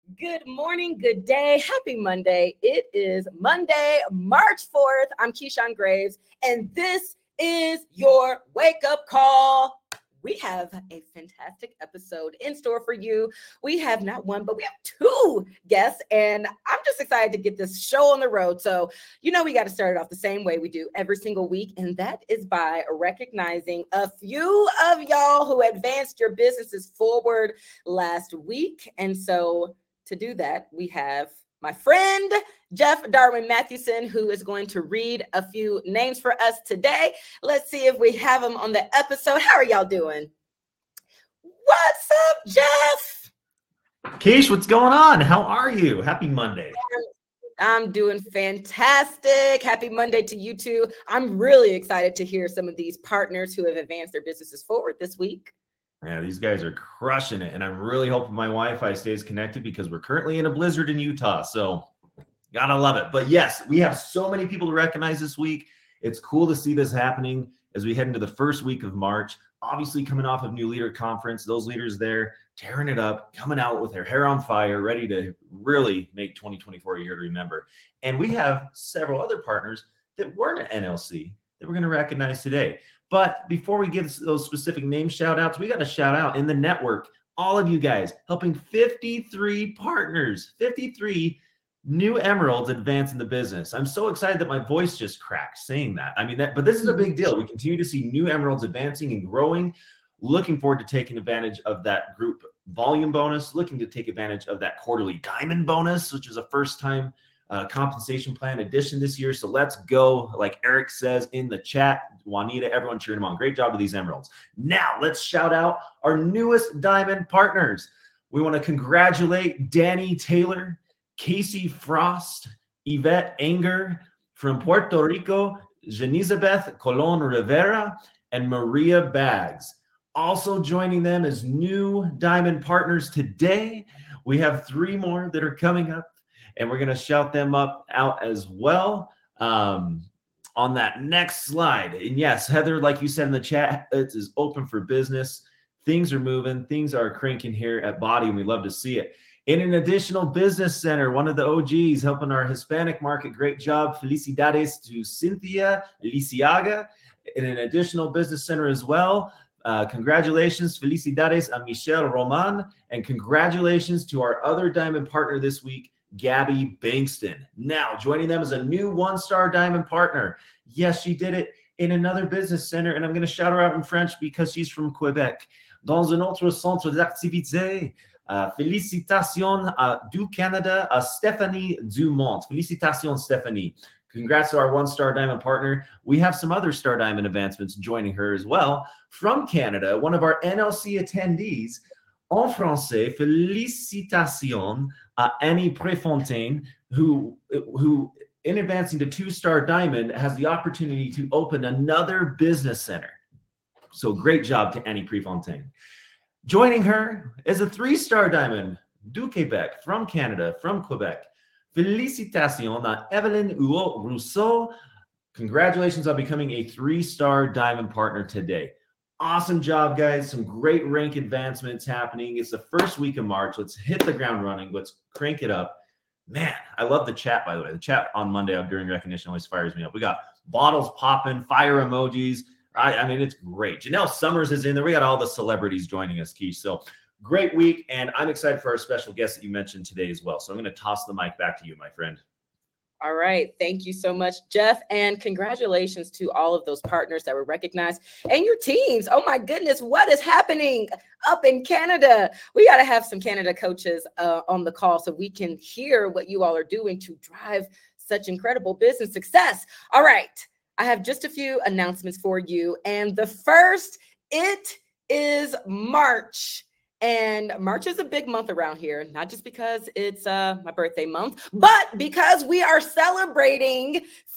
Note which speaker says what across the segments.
Speaker 1: Good morning, good day, happy Monday. It is Monday, March 4th. I'm Keyshawn Graves, and this is your wake up call. We have a fantastic episode in store for you. We have not one, but we have two guests, and I'm just excited to get this show on the road. So, we got to start it off the same way we do every single week, and that is by recognizing a few of y'all who advanced your businesses forward last week. And so, to do that, we have my friend Jeff Darwin Mathewson, who is going to read a few names for us today. Let's see if we have him on the episode. How are y'all doing? What's up, Jeff?
Speaker 2: Keish, what's going on? How are you? Happy Monday.
Speaker 1: I'm doing fantastic. Happy Monday to you too. I'm really excited to hear some of these partners who have advanced their businesses forward this week.
Speaker 2: Yeah, these guys are crushing it. And I'm really hoping my Wi-Fi stays connected because we're currently in a blizzard in Utah. So gotta love it. But yes, we have so many people to recognize this week. It's cool to see this happening as we head into the first week of March. Obviously, coming off of New Leader Conference, those leaders there tearing it up, coming out with their hair on fire, ready to really make 2024 a year to remember. And we have several other partners that weren't at NLC that we're going to recognize today. But before we give those specific name shout outs, we got to shout out in the network, all of you guys helping 53 partners, 53 new emeralds advance in the business. I'm so excited that my voice just cracked saying that. But this is a big deal. We continue to see new emeralds advancing and growing. Looking forward to taking advantage of that group volume bonus, looking to take advantage of that quarterly diamond bonus, which is a first time compensation plan addition this year. So let's go. Like Eric says in the chat, Juanita, everyone cheering them on. Great job with these emeralds. Now let's shout out our newest diamond partners. We want to congratulate Danny Taylor, Casey Frost, Yvette Anger from Puerto Rico, Janizabeth Colon Rivera, and Maria Baggs. Also joining them as new diamond partners today. We have 3 more that are coming up, and we're going to shout them out as well on that next slide. And yes, Heather, like you said in the chat, it is open for business. Things are moving. Things are cranking here at Body, and we love to see it. In an additional business center, one of the OGs helping our Hispanic market. Great job. Felicidades to Cynthia Lisiaga. In an additional business center as well, congratulations. Felicidades a Michelle Roman. And congratulations to our other diamond partner this week, Gabby Bankston. Now, joining them as a new 1-star diamond partner. Yes, she did it in another business center, and I'm going to shout her out in French because she's from Quebec. Dans un autre centre d'activité. Félicitations du Canada à Stephanie Dumont. Félicitations, Stephanie. Congrats to our 1-star diamond partner. We have some other star diamond advancements joining her as well. From Canada, one of our NLC attendees, en français, félicitations à Annie Prefontaine, who in advancing to 2-star diamond has the opportunity to open another business center. So great job to Annie Prefontaine. Joining her is a 3-star diamond, du Québec, from Canada, from Quebec. Félicitations à Evelyn Rousseau. Congratulations on becoming a 3-star diamond partner today. Awesome job, guys. Some great rank advancements happening. It's the first week of March. Let's hit the ground running. Let's crank it up. Man, I love the chat, by the way. The chat on Monday during recognition always fires me up. We got bottles popping, fire emojis. I mean, it's great. Janelle Summers is in there. We got all the celebrities joining us, Keish. So great week, and I'm excited for our special guest that you mentioned today as well. So I'm going to toss the mic back to you, my friend.
Speaker 1: All right. Thank you so much, Jeff. And congratulations to all of those partners that were recognized and your teams. Oh, my goodness. What is happening up in Canada? We got to have some Canada coaches on the call so we can hear what you all are doing to drive such incredible business success. All right. I have just a few announcements for you. And the first, it is March. And March is a big month around here, not just because it's my birthday month, but because we are celebrating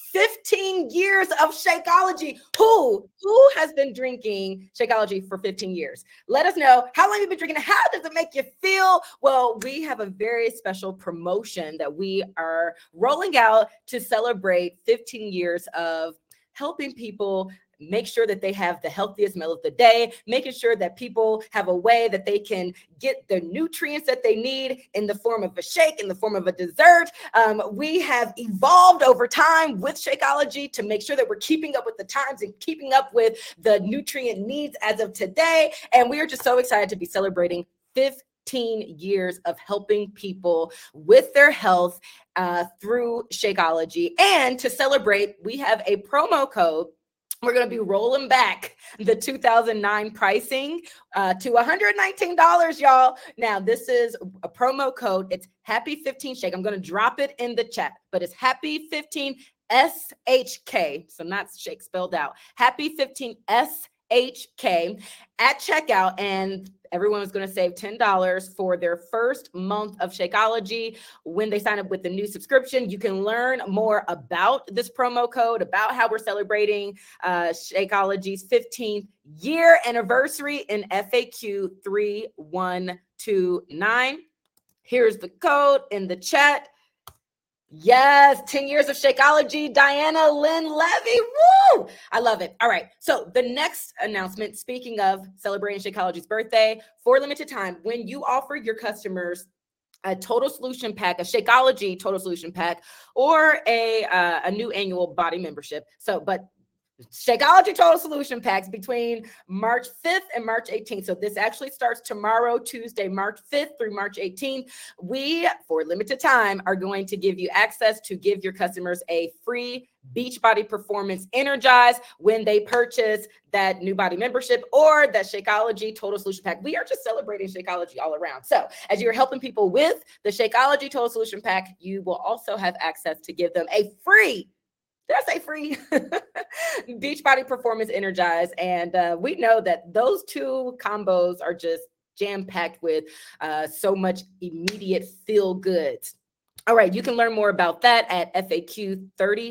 Speaker 1: 15 years of Shakeology. Who has been drinking Shakeology for 15 years? Let us know. How long have you been drinking? How does it make you feel? Well, we have a very special promotion that we are rolling out to celebrate 15 years of helping people make sure that they have the healthiest meal of the day, making sure that people have a way that they can get the nutrients that they need in the form of a shake, in the form of a dessert. We have evolved over time with Shakeology to make sure that we're keeping up with the times and keeping up with the nutrient needs as of today. And we are just so excited to be celebrating 15 years of helping people with their health through Shakeology. And to celebrate, we have a promo code. We're going to be rolling back the 2009 pricing to $119, y'all. Now, this is a promo code. It's Happy15 Shake. I'm going to drop it in the chat, but it's Happy15 SHK. So not shake spelled out. Happy15 SHK at checkout, and everyone is going to save $10 for their first month of Shakeology when they sign up with the new subscription. You can learn more about this promo code, about how we're celebrating Shakeology's 15th year anniversary in FAQ 3129. Here's the code in the chat. Yes, 10 years of Shakeology, Diana Lynn Levy. Woo! I love it. All right. So the next announcement, speaking of celebrating Shakeology's birthday, for a limited time, when you offer your customers a total solution pack, a Shakeology total solution pack, or a new annual body membership. But Shakeology total solution packs between March 5th and March 18th. So this actually starts tomorrow, Tuesday, March 5th through March 18th. We, for a limited time, are going to give you access to give your customers a free Beachbody Performance Energize when they purchase that new body membership or that Shakeology total solution pack. We are just celebrating Shakeology all around. So as you're helping people with the Shakeology total solution pack, you will also have access to give them a free, did I say free? Beachbody Performance Energize. And we know that those two combos are just jam-packed with so much immediate feel goods. All right, you can learn more about that at FAQ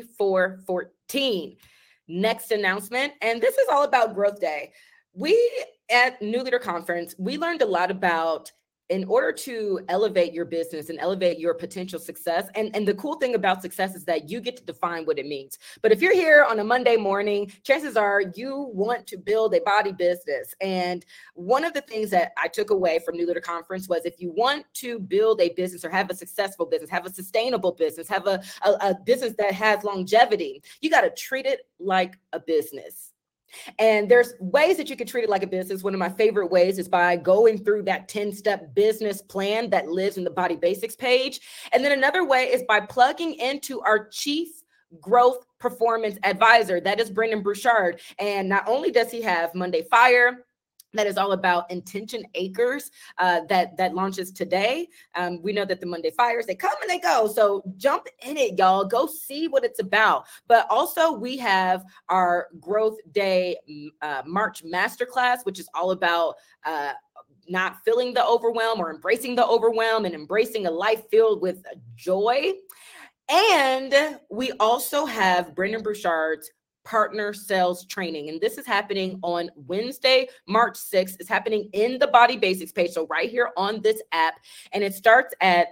Speaker 1: 3414. Next announcement, and this is all about Growth Day. We at New Leader Conference, we learned a lot about in order to elevate your business and elevate your potential success. And the cool thing about success is that you get to define what it means. But if you're here on a Monday morning, chances are you want to build a body business. And one of the things that I took away from New Leader Conference was if you want to build a business or have a successful business, have a sustainable business, have a business that has longevity, you got to treat it like a business. And there's ways that you can treat it like a business. One of my favorite ways is by going through that 10-step business plan that lives in the Body Basics page. And then another way is by plugging into our Chief Growth Performance Advisor. That is Brendon Burchard. And not only does he have Monday Fire, that is all about Intention Acres that launches today. We know that the Monday Fires, they come and they go. So jump in it, y'all. Go see what it's about. But also we have our Growth Day March Masterclass, which is all about not feeling the overwhelm or embracing the overwhelm and embracing a life filled with joy. And we also have Brendon Burchard's Partner Sales Training. And this is happening on Wednesday, March 6th. It's happening in the Body Basics page. So right here on this app. And it starts at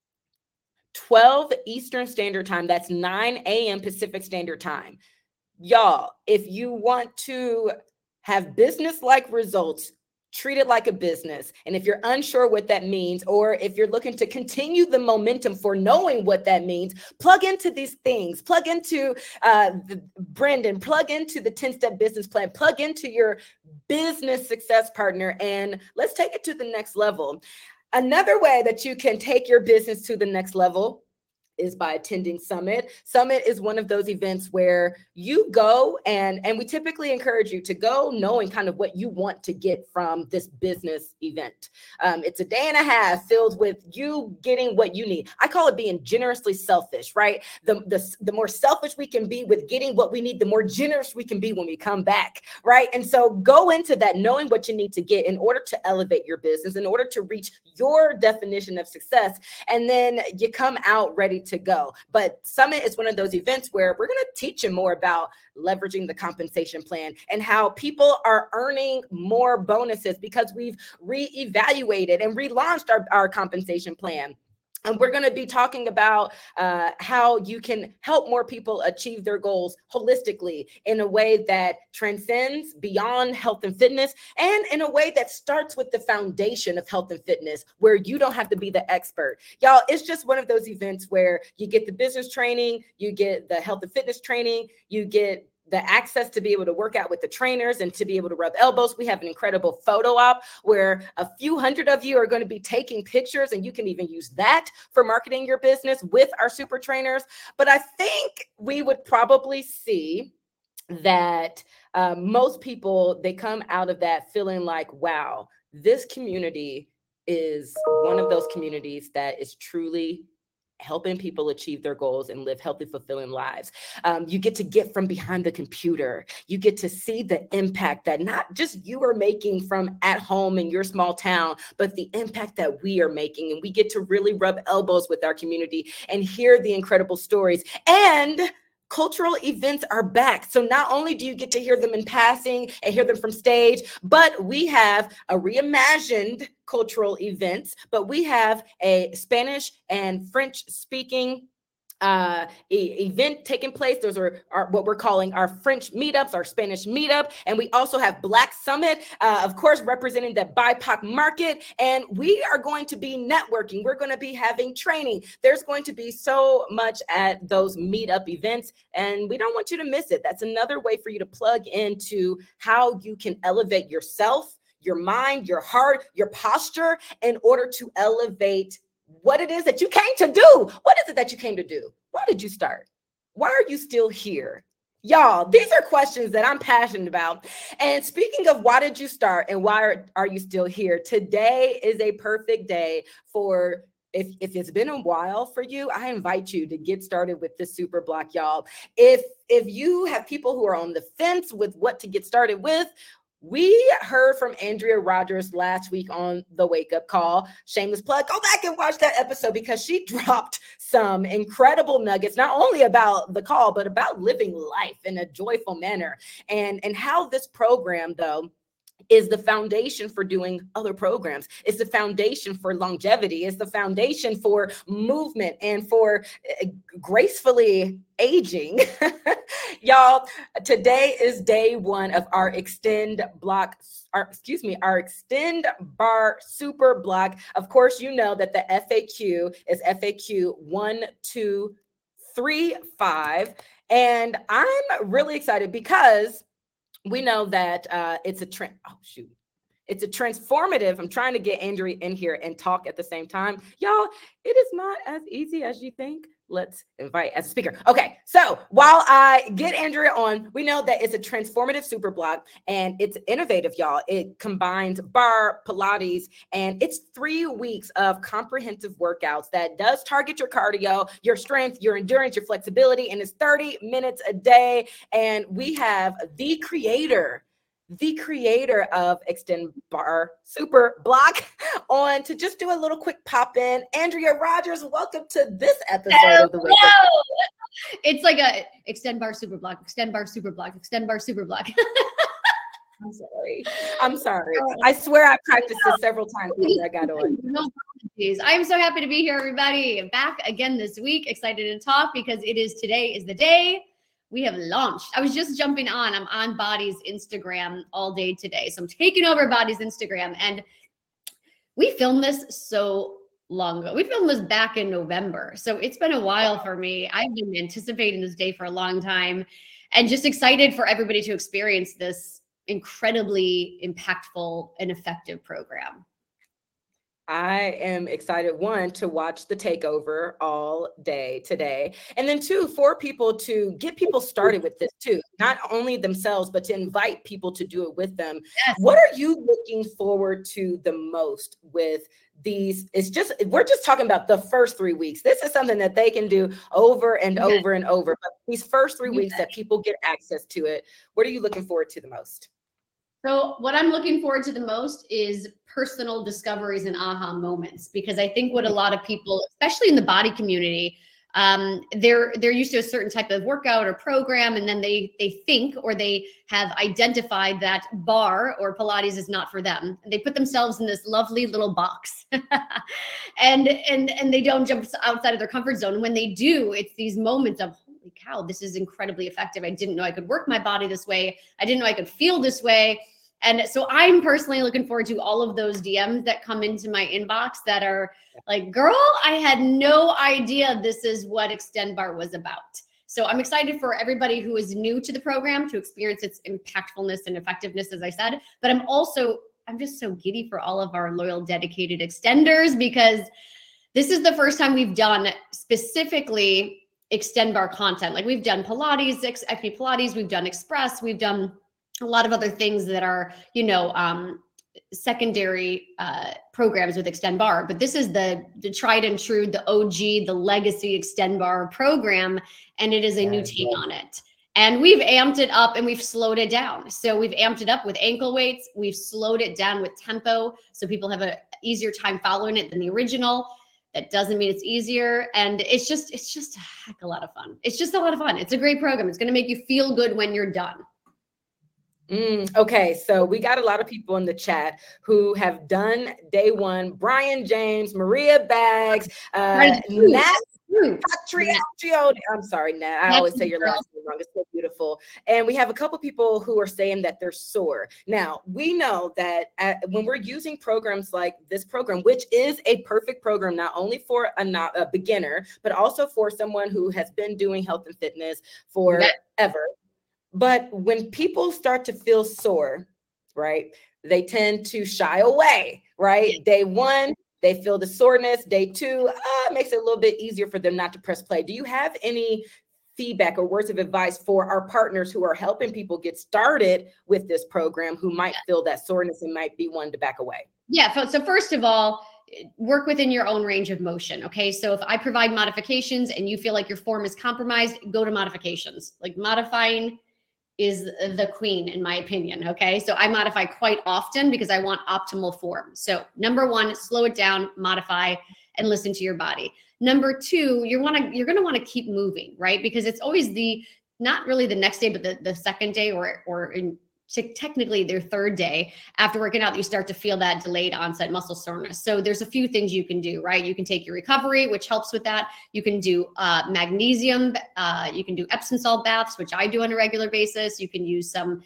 Speaker 1: 12 Eastern Standard Time. That's 9 a.m. Pacific Standard Time. Y'all, if you want to have business-like results, treat it like a business. And if you're unsure what that means, or if you're looking to continue the momentum for knowing what that means, plug into these things, plug into Brendon, plug into the 10-step business plan, plug into your business success partner, and let's take it to the next level. Another way that you can take your business to the next level is by attending Summit. Summit is one of those events where you go and we typically encourage you to go knowing kind of what you want to get from this business event. It's a day and a half filled with you getting what you need. I call it being generously selfish, right? The more selfish we can be with getting what we need, the more generous we can be when we come back, right? And so go into that knowing what you need to get in order to elevate your business, in order to reach your definition of success, and then you come out ready to go. But Summit is one of those events where we're going to teach you more about leveraging the compensation plan and how people are earning more bonuses because we've reevaluated and relaunched our compensation plan. And we're going to be talking about how you can help more people achieve their goals holistically in a way that transcends beyond health and fitness, and in a way that starts with the foundation of health and fitness, where you don't have to be the expert. Y'all, it's just one of those events where you get the business training, you get the health and fitness training, you get the access to be able to work out with the trainers and to be able to rub elbows. We have an incredible photo op where a few hundred of you are going to be taking pictures, and you can even use that for marketing your business with our super trainers. But I think we would probably see that most people, they come out of that feeling like, wow, this community is one of those communities that is truly helping people achieve their goals and live healthy, fulfilling lives. You get from behind the computer. You get to see the impact that not just you are making from at home in your small town, but the impact that we are making. And we get to really rub elbows with our community and hear the incredible stories. And cultural events are back. So not only do you get to hear them in passing and hear them from stage, but we have a reimagined cultural events, but we have a Spanish and French speaking event taking place. Those are what we're calling our French meetups, our Spanish meetup. And we also have Black Summit, of course, representing the BIPOC market. And we are going to be networking. We're going to be having training. There's going to be so much at those meetup events, and we don't want you to miss it. That's another way for you to plug into how you can elevate yourself, your mind, your heart, your posture in order to elevate what it is that you came to do. What is it that you came to do? Why did you start? Why are you still here? Y'all, these are questions that I'm passionate about. And speaking of why did you start and why are you still here? Today is a perfect day for, if it's been a while for you, I invite you to get started with this super block, y'all. If you have people who are on the fence with what to get started with, we heard from Andrea Rogers last week on the Wake Up Call. Shameless plug, go back and watch that episode because she dropped some incredible nuggets, not only about the call, but about living life in a joyful manner, and how this program, though, is the foundation for doing other programs. It's the foundation for longevity. It's the foundation for movement and for gracefully aging. Y'all, today is day one of our Extend Bar Super Block. Of course, you know that the FAQ is FAQ 1235. And I'm really excited because we know that it's a trend. Oh, shoot. It's a transformative. I'm trying to get Andrea in here and talk at the same time. Y'all, it is not as easy as you think. Let's invite as a speaker. Okay, so while I get Andrea on, we know that it's a transformative super block and it's innovative, y'all. It combines bar, Pilates, and it's 3 weeks of comprehensive workouts that does target your cardio, your strength, your endurance, your flexibility, and it's 30 minutes a day. And we have the creator of Extend Bar Super Block on to just do a little quick pop in. Andrea Rogers, welcome to this episode of the Wake Up.
Speaker 3: It's like a Extend Bar Super Block, Extend Bar Super Block, Extend Bar Super Block.
Speaker 1: I'm sorry. I swear I practiced this several times before I got on.
Speaker 3: No apologies. I'm so happy to be here, everybody. I'm back again this week. Excited to talk because today is the day we have launched. I was just jumping on. I'm on Body's Instagram all day today. So I'm taking over Body's Instagram. And we filmed this so long ago. We filmed this back in November. So it's been a while for me. I've been anticipating this day for a long time and just excited for everybody to experience this incredibly impactful and effective program.
Speaker 1: I am excited, one, to watch the takeover all day today. And then two, for people to get people started with this too, not only themselves, but to invite people to do it with them. Yes. What are you looking forward to the most with these? We're just talking about the first 3 weeks. This is something that they can do over and over and over. But these first 3 weeks that people get access to it, what are you looking forward to the most?
Speaker 3: So what I'm looking forward to the most is personal discoveries and aha moments, because I think what a lot of people, especially in the body community, They're used to a certain type of workout or program, and then they think, or they have identified that barre or Pilates is not for them. They put themselves in this lovely little box, and they don't jump outside of their comfort zone. When they do, it's these moments of, holy cow, this is incredibly effective. I didn't know I could work my body this way. I didn't know I could feel this way. And so I'm personally looking forward to all of those DMs that come into my inbox that are like, girl, I had no idea this is what Extend Barre was about. So I'm excited for everybody who is new to the program to experience its impactfulness and effectiveness, as I said. But I'm just so giddy for all of our loyal, dedicated extenders, because this is the first time we've done specifically Extend Barre content. Like, we've done Pilates, XP Pilates, we've done Express, we've done a lot of other things that are, secondary programs with Extend Barre, but this is the tried and true, the OG, the legacy Extend Barre program, and it is a new take on it. And we've amped it up and we've slowed it down. So we've amped it up with ankle weights, we've slowed it down with tempo, so people have an easier time following it than the original. That doesn't mean it's easier, and it's just a heck of a lot of fun. It's just a lot of fun. It's a great program. It's going to make you feel good when you're done.
Speaker 1: Okay, so we got a lot of people in the chat who have done day one. Brian James, Maria Baggs, Nat Patriaccio. I'm sorry, Nat. I always say your last name wrong. It's so beautiful. And we have a couple people who are saying that they're sore. Now, we know that when we're using programs like this program, which is a perfect program, not only for a beginner, but also for someone who has been doing health and fitness forever. But when people start to feel sore, right, they tend to shy away, right? Day one, they feel the soreness. Day two, it makes it a little bit easier for them not to press play. Do you have any feedback or words of advice for our partners who are helping people get started with this program, who might feel that soreness and might be one to back away?
Speaker 3: Yeah. So first of all, work within your own range of motion. Okay. So if I provide modifications and you feel like your form is compromised, go to modifications. Like, modifying is the queen, in my opinion. Okay. So I modify quite often because I want optimal form. So number one, slow it down, modify, and listen to your body. Number two, you're going to want to keep moving, right? Because it's always not really the next day, but the second day, or technically their third day after working out, you start to feel that delayed onset muscle soreness. So there's a few things you can do, right? You can take your recovery, which helps with that. You can do magnesium. You can do Epsom salt baths, which I do on a regular basis. You can use some,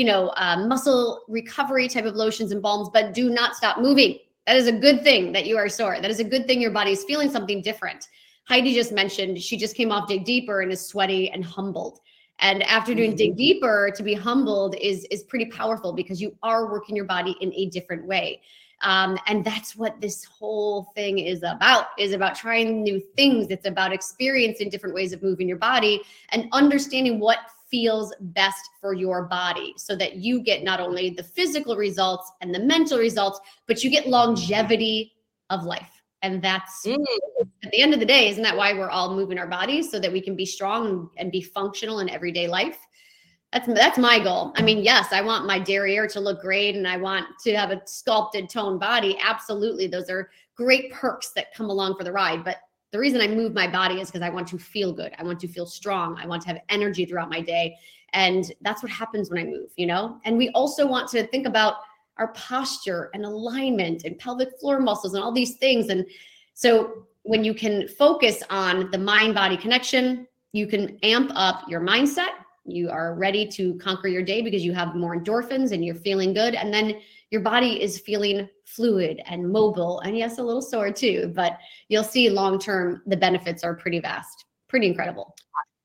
Speaker 3: muscle recovery type of lotions and balms, but do not stop moving. That is a good thing that you are sore. That is a good thing your body is feeling something different. Heidi just mentioned she just came off Dig Deeper and is sweaty and humbled. And after doing Dig Deeper, to be humbled is pretty powerful, because you are working your body in a different way. And that's what this whole thing is about trying new things. It's about experiencing different ways of moving your body and understanding what feels best for your body, so that you get not only the physical results and the mental results, but you get longevity of life. And that's at the end of the day, isn't that why we're all moving our bodies? So that we can be strong and be functional in everyday life. That's my goal. I mean, yes, I want my derriere to look great and I want to have a sculpted toned body. Absolutely. Those are great perks that come along for the ride. But the reason I move my body is because I want to feel good. I want to feel strong. I want to have energy throughout my day. And that's what happens when I move, And we also want to think about our posture and alignment and pelvic floor muscles and all these things. And so when you can focus on the mind-body connection, you can amp up your mindset. You are ready to conquer your day because you have more endorphins and you're feeling good. And then your body is feeling fluid and mobile, and yes, a little sore too, but you'll see long-term, the benefits are pretty vast, pretty incredible.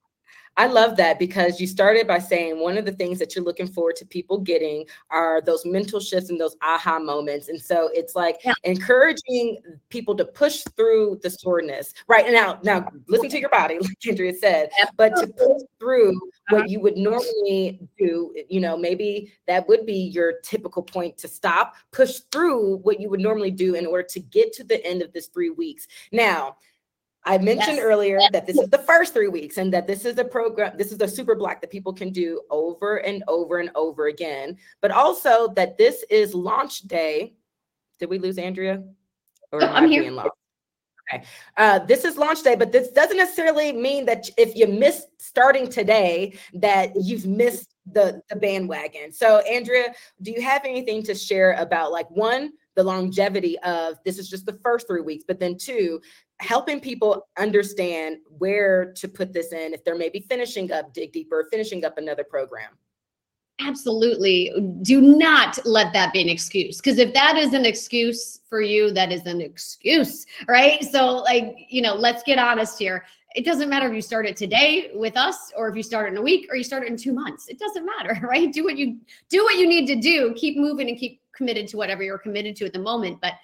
Speaker 1: I love that, because you started by saying one of the things that you're looking forward to people getting are those mental shifts and those aha moments. And so it's like encouraging people to push through the soreness. Right. And now listen to your body, like Andrea said, but to push through what you would normally do, maybe that would be your typical point to stop, push through what you would normally do in order to get to the end of this 3 weeks. Now, I mentioned earlier that this is the first 3 weeks, and that this is a program, this is the super block that people can do over and over and over again, but also that this is launch day. Did we lose Andrea? Or
Speaker 3: I'm here.
Speaker 1: Lost? This is launch day, but this doesn't necessarily mean that if you miss starting today, that you've missed the bandwagon. So Andrea, do you have anything to share about, like, one, the longevity of this is just the first 3 weeks, but then two, helping people understand where to put this in if they're maybe finishing up Dig Deeper, finishing up another program?
Speaker 3: Absolutely. Do not let that be an excuse. Because if that is an excuse for you, that is an excuse, right? So, like, let's get honest here. It doesn't matter if you start it today with us, or if you start it in a week, or you start it in 2 months. It doesn't matter, right? Do what you need to do. Keep moving and keep committed to whatever you're committed to at the moment. But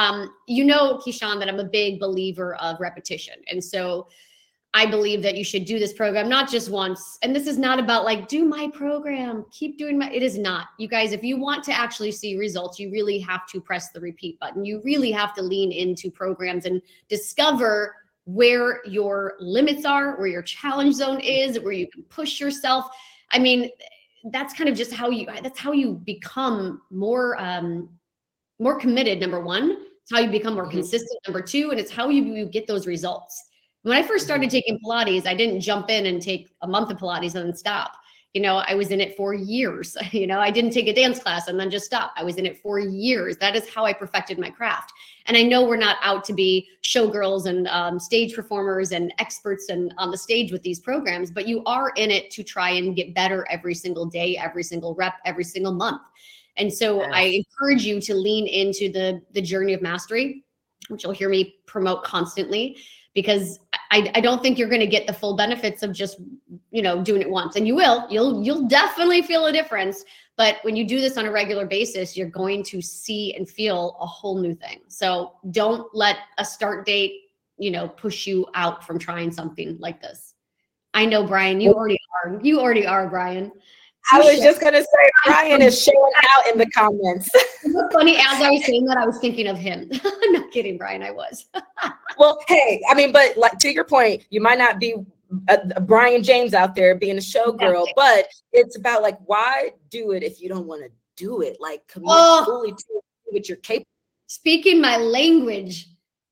Speaker 3: Keyshawn, that I'm a big believer of repetition. And so I believe that you should do this program, not just once. And this is not about like, do my program, keep doing it is not. You guys, if you want to actually see results, you really have to press the repeat button. You really have to lean into programs and discover where your limits are, where your challenge zone is, where you can push yourself. I mean, that's kind of just how you become more committed. Number one, it's how you become more consistent. Number two, and it's how you get those results. When I first started taking Pilates, I didn't jump in and take a month of Pilates and then stop. I was in it for years. I didn't take a dance class and then just stop. I was in it for years. That is how I perfected my craft. And I know we're not out to be showgirls and stage performers and experts and on the stage with these programs, but you are in it to try and get better every single day, every single rep, every single month. And so I encourage you to lean into the journey of mastery, which you'll hear me promote constantly, because I don't think you're going to get the full benefits of just, doing it once. And you'll definitely feel a difference. But when you do this on a regular basis, you're going to see and feel a whole new thing. So don't let a start date, push you out from trying something like this. I know, Brian, you already are, Brian.
Speaker 1: I was just going to say, Brian is showing out in the comments.
Speaker 3: It's funny, as I was saying that, I was thinking of him. I'm not kidding, Brian, I was.
Speaker 1: Well, hey, but like, to your point, you might not be a Brian James out there being a showgirl, but it's about, like, why do it if you don't want to do it? Like, commit fully to what you're capable.
Speaker 3: Speaking my language.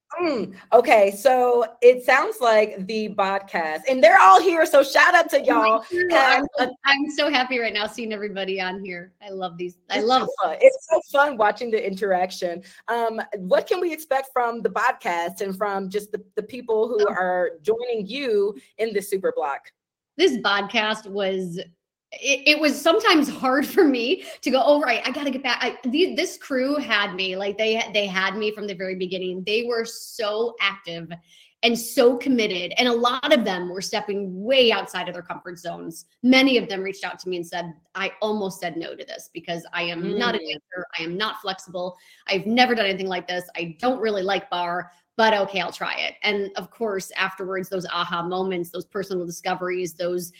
Speaker 1: Okay, so it sounds like the podcast, and they're all here, so shout out to y'all.
Speaker 3: I'm so happy right now seeing everybody on here. I love these.
Speaker 1: It's so fun watching the interaction. What can we expect from the podcast and from just the people who are joining you in the Super Block?
Speaker 3: This podcast was it was sometimes hard for me to go, oh, right, I got to get back. This crew had me, like they had me from the very beginning. They were so active and so committed. And a lot of them were stepping way outside of their comfort zones. Many of them reached out to me and said, I almost said no to this because I am not a dancer. I am not flexible. I've never done anything like this. I don't really like bar, but okay, I'll try it. And of course, afterwards, those aha moments, those personal discoveries, those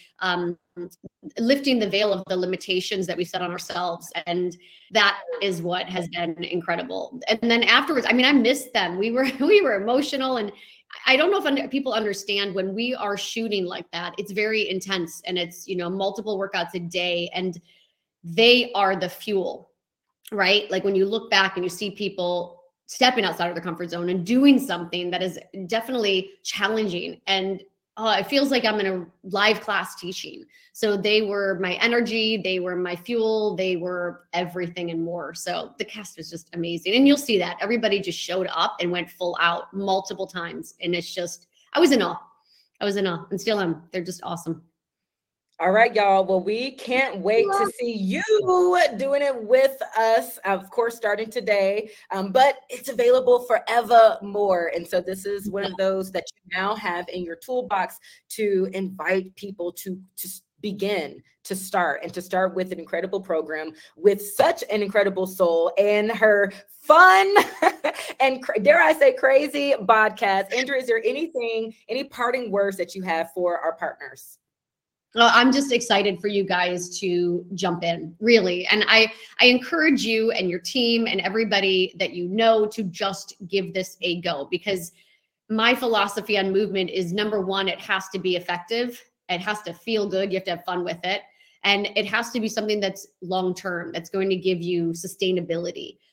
Speaker 3: lifting the veil of the limitations that we set on ourselves. And that is what has been incredible. And then afterwards, I missed them. We were emotional. And I don't know if people understand, when we are shooting like that, it's very intense, and it's, multiple workouts a day, and they are the fuel, right? Like when you look back and you see people stepping outside of their comfort zone and doing something that is definitely challenging, and it feels like I'm in a live class teaching. So they were my energy, they were my fuel, they were everything and more. So the cast was just amazing. And you'll see that everybody just showed up and went full out multiple times. And it's just, I was in awe and still am. They're just awesome.
Speaker 1: All right, y'all. Well, we can't wait to see you doing it with us, of course, starting today, but it's available forevermore. And so this is one of those that you now have in your toolbox to invite people to begin, to start with an incredible program with such an incredible soul and her fun and, dare I say, crazy podcast. Andrea, is there any parting words that you have for our partners?
Speaker 3: Well, I'm just excited for you guys to jump in, really. And I encourage you and your team and everybody that you know to just give this a go, because my philosophy on movement is, number one, it has to be effective. It has to feel good. You have to have fun with it. And it has to be something that's long-term, that's going to give you sustainability.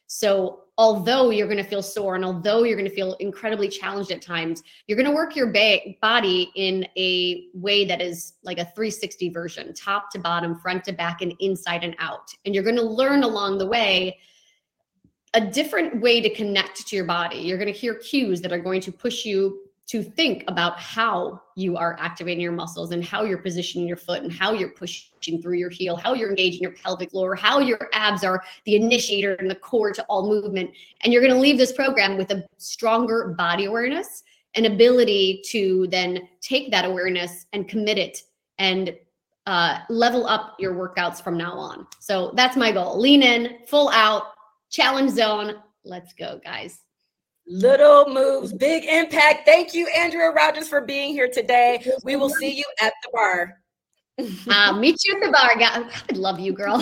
Speaker 3: So although you're going to feel sore and although you're going to feel incredibly challenged at times, you're going to work your body in a way that is like a 360 version, top to bottom, front to back, and inside and out. And you're going to learn along the way a different way to connect to your body. You're going to hear cues that are going to push you to think about how you are activating your muscles and how you're positioning your foot and how you're pushing through your heel, how you're engaging your pelvic floor, how your abs are the initiator and the core to all movement. And you're going to leave this program with a stronger body awareness, an ability to then take that awareness and commit it and level up your workouts from now on. So that's my goal. Lean in, full out, challenge zone. Let's go, guys.
Speaker 1: Little moves, big impact. Thank you, Andrea Rogers, for being here today. We will see you at the bar.
Speaker 3: Meet you at the bar, guys. I love you, girl.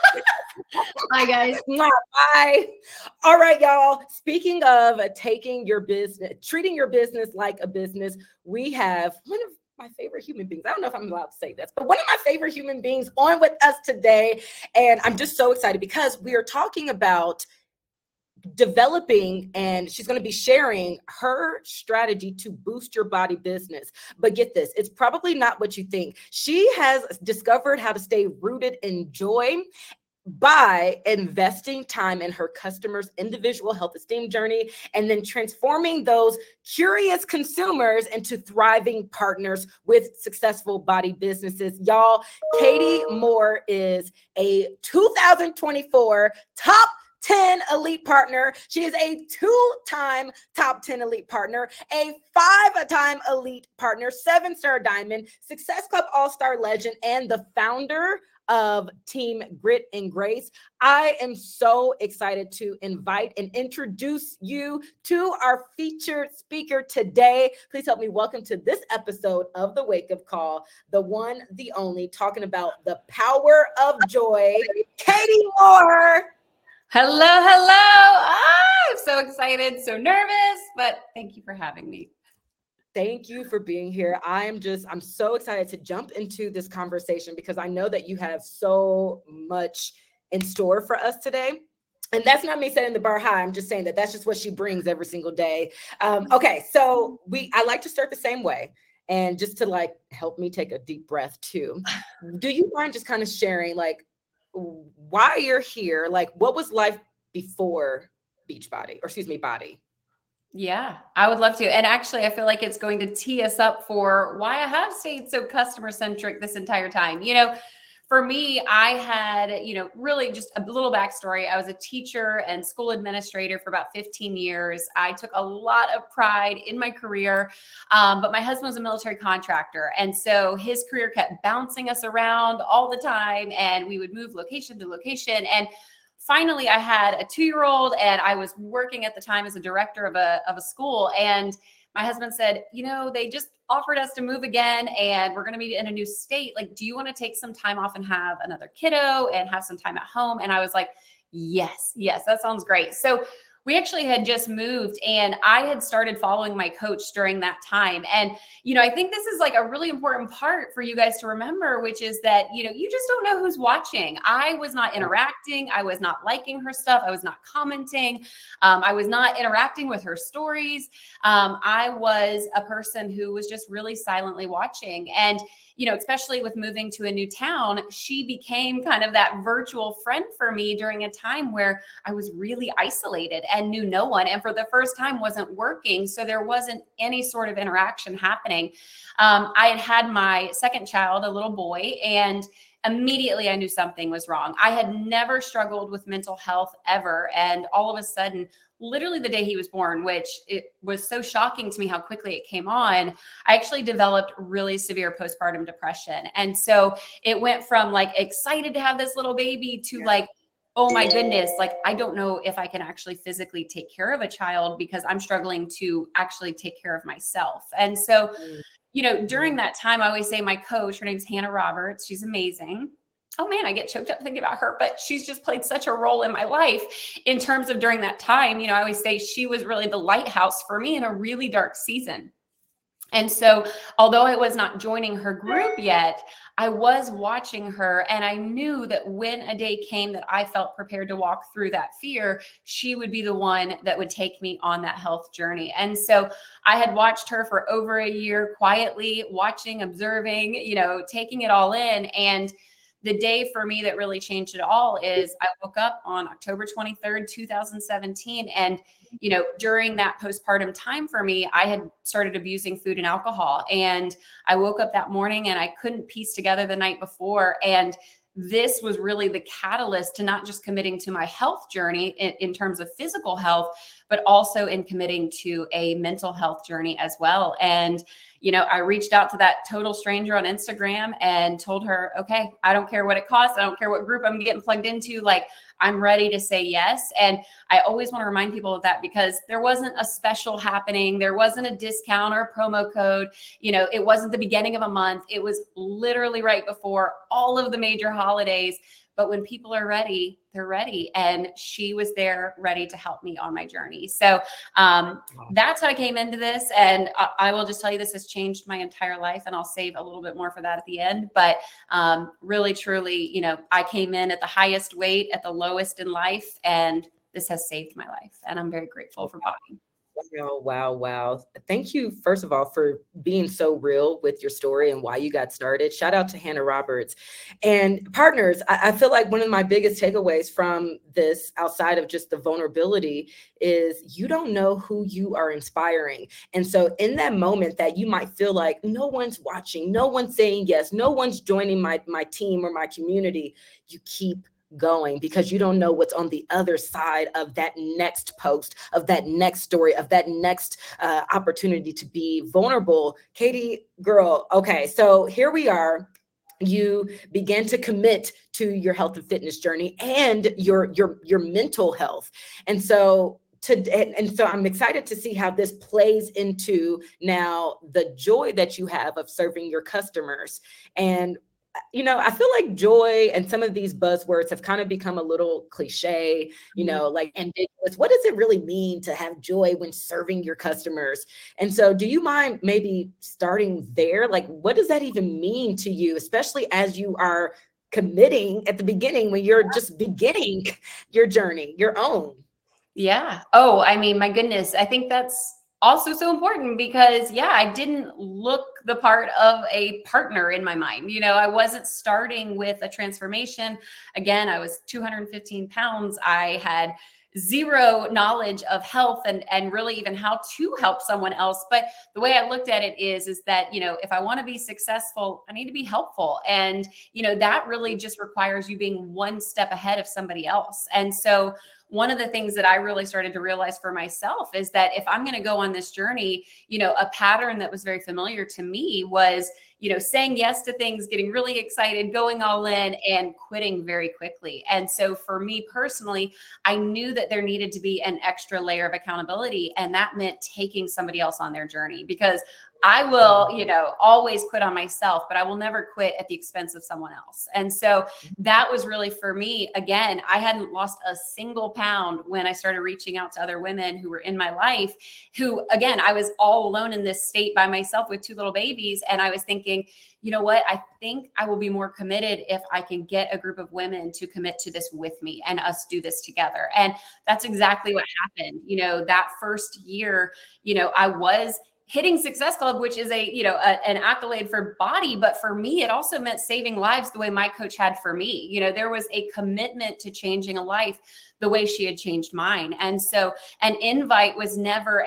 Speaker 3: Bye, guys.
Speaker 1: Bye. All right, y'all. Speaking of taking your business, treating your business like a business, we have one of my favorite human beings. I don't know if I'm allowed to say this, but one of my favorite human beings on with us today. And I'm just so excited because we are talking about developing, and she's going to be sharing her strategy to boost your body business. But get this, it's probably not what you think. She has discovered how to stay rooted in joy by investing time in her customers' individual health esteem journey and then transforming those curious consumers into thriving partners with successful body businesses. Y'all, Katie Moore is a 2024 top 10 elite partner. She is a 2-time top 10 elite partner, a 5-time elite partner, 7-star diamond, Success Club All-Star legend, and the founder of Team Grit and Grace. I am so excited to invite and introduce you to our featured speaker today. Please help me welcome to this episode of the Wake Up Call, the one, the only, talking about the power of joy, Katie Moore.
Speaker 4: Hello, hello. I'm so excited, so nervous, but thank you for having me.
Speaker 1: Thank you for being here. I'm so excited to jump into this conversation because I know that you have so much in store for us today. And that's not me setting the bar high. I'm just saying that that's just what she brings every single day. Okay, so I like to start the same way. And just to help me take a deep breath too, do you mind just kind of sharing why you're here? What was life before Body?
Speaker 4: Yeah, I would love to. And actually, I feel like it's going to tee us up for why I have stayed so customer centric this entire time. For me, I had, really just a little backstory. I was a teacher and school administrator for about 15 years. I took a lot of pride in my career, but my husband was a military contractor. And so his career kept bouncing us around all the time, and we would move location to location. And finally, I had a 2-year-old, and I was working at the time as a director of a school. And my husband said, they just offered us to move again, and we're going to be in a new state. Do you want to take some time off and have another kiddo and have some time at home? And I was like, yes, that sounds great. So we actually had just moved, and I had started following my coach during that time. And, I think this is a really important part for you guys to remember, which is that, you just don't know who's watching. I was not interacting. I was not liking her stuff. I was not commenting. I was not interacting with her stories. I was a person who was just really silently watching. And, especially with moving to a new town, she became kind of that virtual friend for me during a time where I was really isolated and knew no one. And for the first time wasn't working. So there wasn't any sort of interaction happening. I had my second child, a little boy, and immediately I knew something was wrong. I had never struggled with mental health ever. And all of a sudden, literally the day he was born, which it was so shocking to me how quickly it came on, I actually developed really severe postpartum depression. And so it went from excited to have this little baby to oh my goodness, I don't know if I can actually physically take care of a child because I'm struggling to actually take care of myself. And so, during that time, I always say my coach, her name's Hannah Roberts. She's amazing. Oh man, I get choked up thinking about her, but she's just played such a role in my life in terms of during that time. I always say she was really the lighthouse for me in a really dark season. And so, although I was not joining her group yet, I was watching her, and I knew that when a day came that I felt prepared to walk through that fear, she would be the one that would take me on that health journey. And so I had watched her for over a year, quietly watching, observing, taking it all in. And the day for me that really changed it all is I woke up on October 23rd, 2017. And, during that postpartum time for me, I had started abusing food and alcohol. And I woke up that morning and I couldn't piece together the night before. And this was really the catalyst to not just committing to my health journey in terms of physical health, but also in committing to a mental health journey as well. And I reached out to that total stranger on Instagram and told her, okay, I don't care what it costs. I don't care what group I'm getting plugged into. Like, I'm ready to say yes. And I always want to remind people of that, because there wasn't a special happening. There wasn't a discount or a promo code. It wasn't the beginning of a month. It was literally right before all of the major holidays. But when people are ready, they're ready. And she was there ready to help me on my journey. So that's how I came into this. And I will just tell you, this has changed my entire life. And I'll save a little bit more for that at the end. But really, truly, I came in at the highest weight, at the lowest in life. And this has saved my life. And I'm very grateful for Body.
Speaker 1: Wow. Thank you, first of all, for being so real with your story and why you got started. Shout out to Hannah Roberts. And partners, I feel like one of my biggest takeaways from this, outside of just the vulnerability, is you don't know who you are inspiring. And so in that moment that you might feel like no one's watching, no one's saying yes, no one's joining my team or my community, you keep going, because you don't know what's on the other side of that next post, of that next story, of that next opportunity to be vulnerable. Katie, girl, okay, so here we are. You begin to commit to your health and fitness journey and your mental health. And so I'm excited to see how this plays into now the joy that you have of serving your customers. And I feel like joy and some of these buzzwords have kind of become a little cliche, like ambiguous. What does it really mean to have joy when serving your customers? And so do you mind maybe starting there? Like, what does that even mean to you, especially as you are committing at the beginning, when you're just beginning your journey, your own?
Speaker 4: Yeah. Oh, I mean, my goodness. I think that's also so important, because I didn't look the part of a partner in my mind. I wasn't starting with a transformation. Again, I was 215 pounds. I had zero knowledge of health and really even how to help someone else. But the way I looked at it is that, if I want to be successful, I need to be helpful. And, that really just requires you being one step ahead of somebody else. And so one of the things that I really started to realize for myself is that if I'm going to go on this journey, a pattern that was very familiar to me was, saying yes to things, getting really excited, going all in, and quitting very quickly. And so for me personally, I knew that there needed to be an extra layer of accountability. And that meant taking somebody else on their journey, because I will, always quit on myself, but I will never quit at the expense of someone else. And so that was really, for me, again, I hadn't lost a single pound when I started reaching out to other women who were in my life, who, again, I was all alone in this state by myself with 2 little babies. And I was thinking, you know what, I think I will be more committed if I can get a group of women to commit to this with me and us do this together. And that's exactly what happened. That first year, I was hitting Success Club, which is an accolade for Body, but for me, it also meant saving lives the way my coach had for me. There was a commitment to changing a life the way she had changed mine. And so an invite was never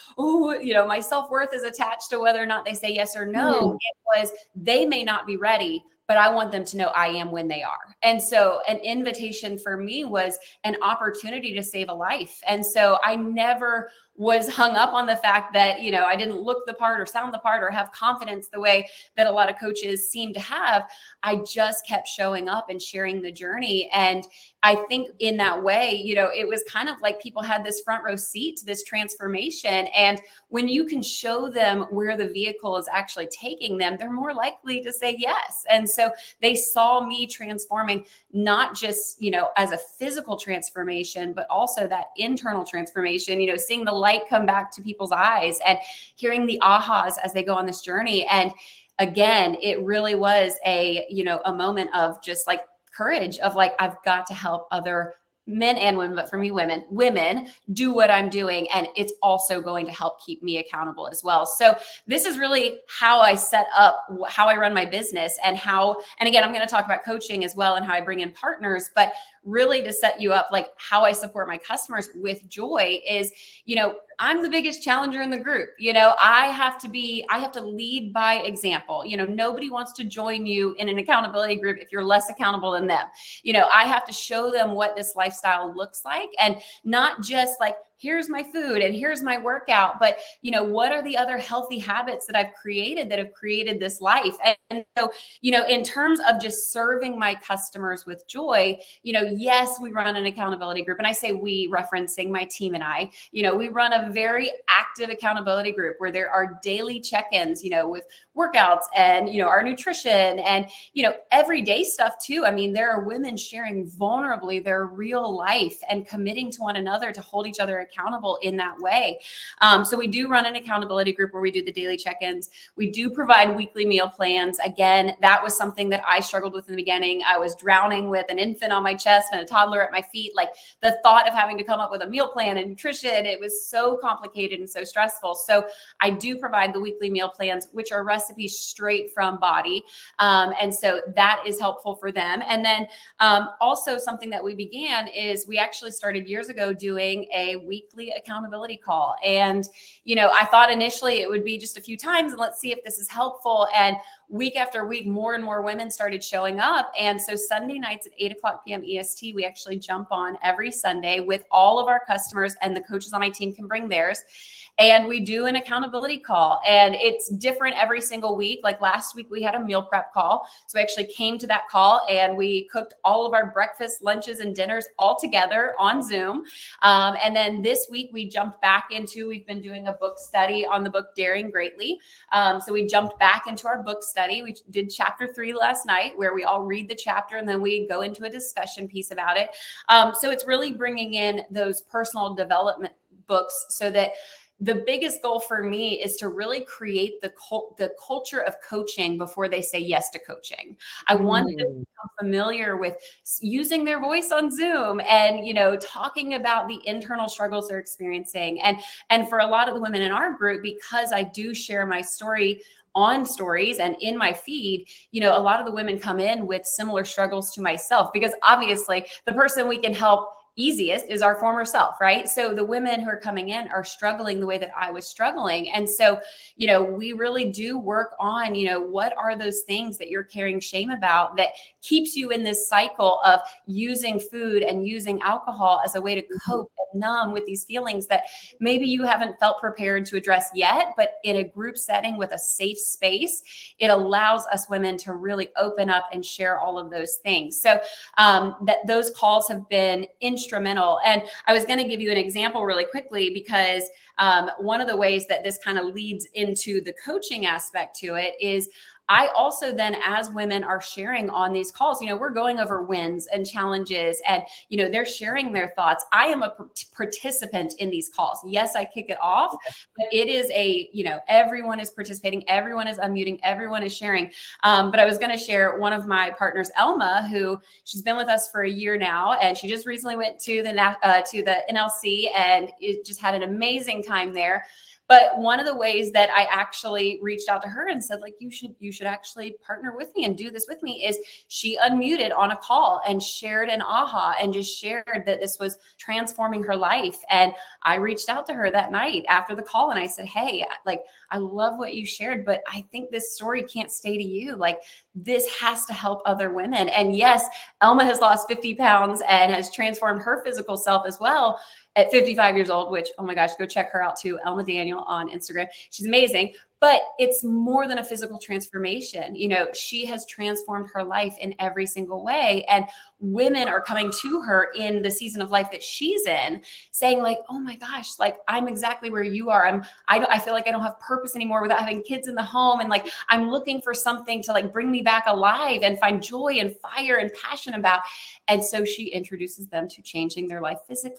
Speaker 4: my self-worth is attached to whether or not they say yes or no. It was, they may not be ready, but I want them to know I am when they are. And so an invitation for me was an opportunity to save a life. And so I never was hung up on the fact that, I didn't look the part or sound the part or have confidence the way that a lot of coaches seem to have. I just kept showing up and sharing the journey. And I think in that way, it was kind of like people had this front row seat to this transformation. And when you can show them where the vehicle is actually taking them, they're more likely to say yes. And so they saw me transforming, not just, as a physical transformation, but also that internal transformation, seeing the light light come back to people's eyes and hearing the ahas as they go on this journey. And again, it really was a moment of just like courage of like, I've got to help other men and women, but for me, women do what I'm doing. And it's also going to help keep me accountable as well. So this is really how I set up, how I run my business and again, I'm going to talk about coaching as well and how I bring in partners, but really to set you up, like how I support my customers with joy is, I'm the biggest challenger in the group. I have to lead by example. Nobody wants to join you in an accountability group if you're less accountable than them. I have to show them what this lifestyle looks like, and not just like, here's my food and here's my workout, but what are the other healthy habits that I've created that have created this life? And so, in terms of just serving my customers with joy, yes, we run an accountability group, and I say we, referencing my team and I, we run a very active accountability group where there are daily check-ins, with workouts and, our nutrition and, everyday stuff too. I mean, there are women sharing vulnerably their real life and committing to one another to hold each other accountable in that way. So we do run an accountability group where we do the daily check-ins. We do provide weekly meal plans. Again, that was something that I struggled with in the beginning. I was drowning with an infant on my chest and a toddler at my feet. Like the thought of having to come up with a meal plan and nutrition, it was so complicated and so stressful. So I do provide the weekly meal plans, which are recipes straight from Body. And so that is helpful for them. And then also something that we began is we actually started years ago doing a weekly accountability call. And, I thought initially it would be just a few times and let's see if this is helpful. And week after week, more and more women started showing up. And so Sunday nights at 8:00 p.m. EST, we actually jump on every Sunday with all of our customers, and the coaches on my team can bring theirs. And we do an accountability call, and it's different every single week. Like last week, we had a meal prep call. So we actually came to that call and we cooked all of our breakfast, lunches, and dinners all together on Zoom. And then this week we jumped back into, we've been doing a book study on the book Daring Greatly. So we jumped back into our book study. We did chapter 3 last night where we all read the chapter and then we go into a discussion piece about it. So it's really bringing in those personal development books so that the biggest goal for me is to really create the culture of coaching before they say yes to coaching. I want them to become familiar with using their voice on Zoom and, talking about the internal struggles they're experiencing. And for a lot of the women in our group, because I do share my story on stories and in my feed, a lot of the women come in with similar struggles to myself, because obviously the person we can help easiest is our former self, right? So the women who are coming in are struggling the way that I was struggling. And so, we really do work on, what are those things that you're carrying shame about that keeps you in this cycle of using food and using alcohol as a way to cope and numb with these feelings that maybe you haven't felt prepared to address yet, but in a group setting with a safe space, it allows us women to really open up and share all of those things. So that those calls have been instrumental. And I was going to give you an example really quickly, because one of the ways that this kind of leads into the coaching aspect to it is I also then, as women are sharing on these calls, we're going over wins and challenges and, they're sharing their thoughts. I am a participant in these calls. Yes, I kick it off, but it is everyone is participating. Everyone is unmuting. Everyone is sharing. But I was going to share one of my partners, Elma, who she's been with us for a year now. And she just recently went to the NLC and it just had an amazing time there. But one of the ways that I actually reached out to her and said, like, you should actually partner with me and do this with me is she unmuted on a call and shared an aha and just shared that this was transforming her life. And I reached out to her that night after the call and I said, hey, like, I love what you shared, but I think this story can't stay to you. Like, this has to help other women. And yes, Elma has lost 50 pounds and has transformed her physical self as well at 55 years old, which, oh my gosh, go check her out too, Elma Daniel on Instagram. She's amazing. But it's more than a physical transformation. She has transformed her life in every single way. And women are coming to her in the season of life that she's in saying like, oh my gosh, like I'm exactly where you are. I feel like I don't have purpose anymore without having kids in the home. And like, I'm looking for something to like bring me back alive and find joy and fire and passion about. And so she introduces them to changing their life physically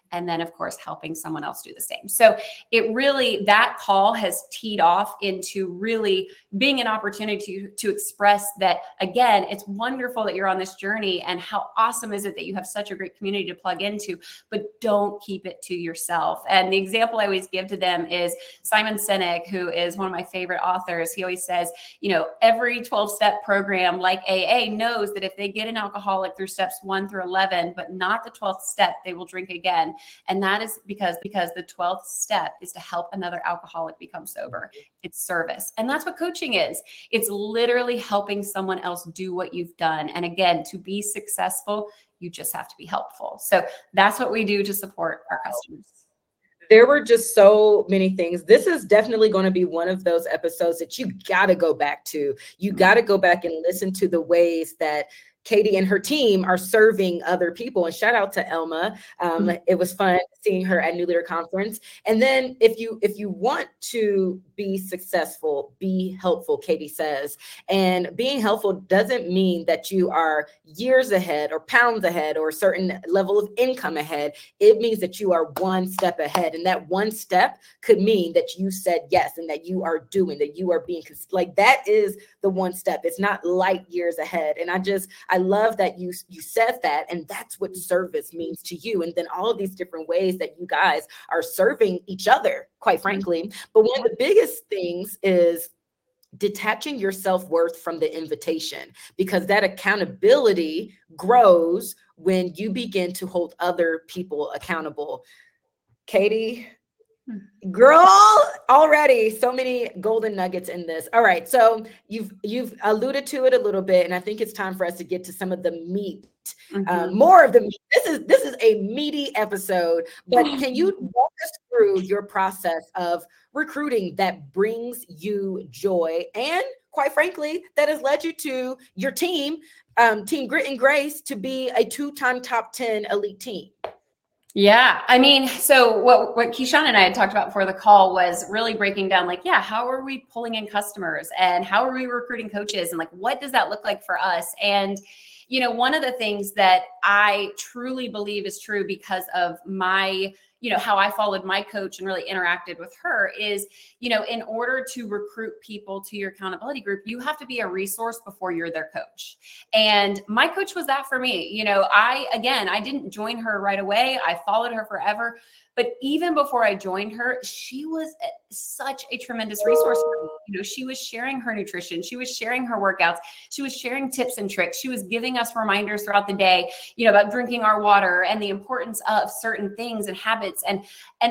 Speaker 4: and then of course helping someone else do the same. So it really, that call has teed off into really being an opportunity to express that, again, it's wonderful that you're on this journey, and how awesome is it that you have such a great community to plug into, but don't keep it to yourself. And the example I always give to them is Simon Sinek, who is one of my favorite authors. He always says, you know, every 12-step program like AA knows that if they get an alcoholic through steps 1 through 11, but not the 12th step, they will drink again. And that is because the 12th step is to help another alcoholic become sober. It's service. And that's what coaching is. It's literally helping someone else do what you've done. And again, to be successful, you just have to be helpful. So that's what we do to support our customers.
Speaker 1: There were just so many things. This is definitely going to be one of those episodes that you got to go back to. You got to go back and listen to the ways that Katie and her team are serving other people. And shout out to Elma. It was fun seeing her at New Leader Conference. And then if you want to be successful, be helpful, Katie says. And being helpful doesn't mean that you are years ahead or pounds ahead or a certain level of income ahead. It means that you are one step ahead. And that one step could mean that you said yes, and that you are doing, that you are being, like, that is the one step. It's not light years ahead. And I love that you said that, and that's what service means to you. And then all of these different ways that you guys are serving each other, quite frankly. But one of the biggest things is detaching your self-worth from the invitation, because that accountability grows when you begin to hold other people accountable. Katie, girl, already so many golden nuggets in this. All right, so you've alluded to it a little bit, and I think it's time for us to get to some of the meat, more of the meat. This is a meaty episode, but can you walk us through your process of recruiting that brings you joy, and quite frankly, that has led you to your team, Team Grit and Grace, to be a 2-time top 10 elite team?
Speaker 4: Yeah. I mean, so what Keyshawn and I had talked about before the call was really breaking down, like, yeah, how are we pulling in customers, and how are we recruiting coaches, and like, what does that look like for us? And, you know, one of the things that I truly believe is true because of my, you know, how I followed my coach and really interacted with her is, you know, in order to recruit people to your accountability group, you have to be a resource before you're their coach. And my coach was that for me. You know, I didn't join her right away. I followed her forever. But even before I joined her, she was such a tremendous resource for me. You know, she was sharing her nutrition. She was sharing her workouts. She was sharing tips and tricks. She was giving us reminders throughout the day, you know, about drinking our water and the importance of certain things and habits. And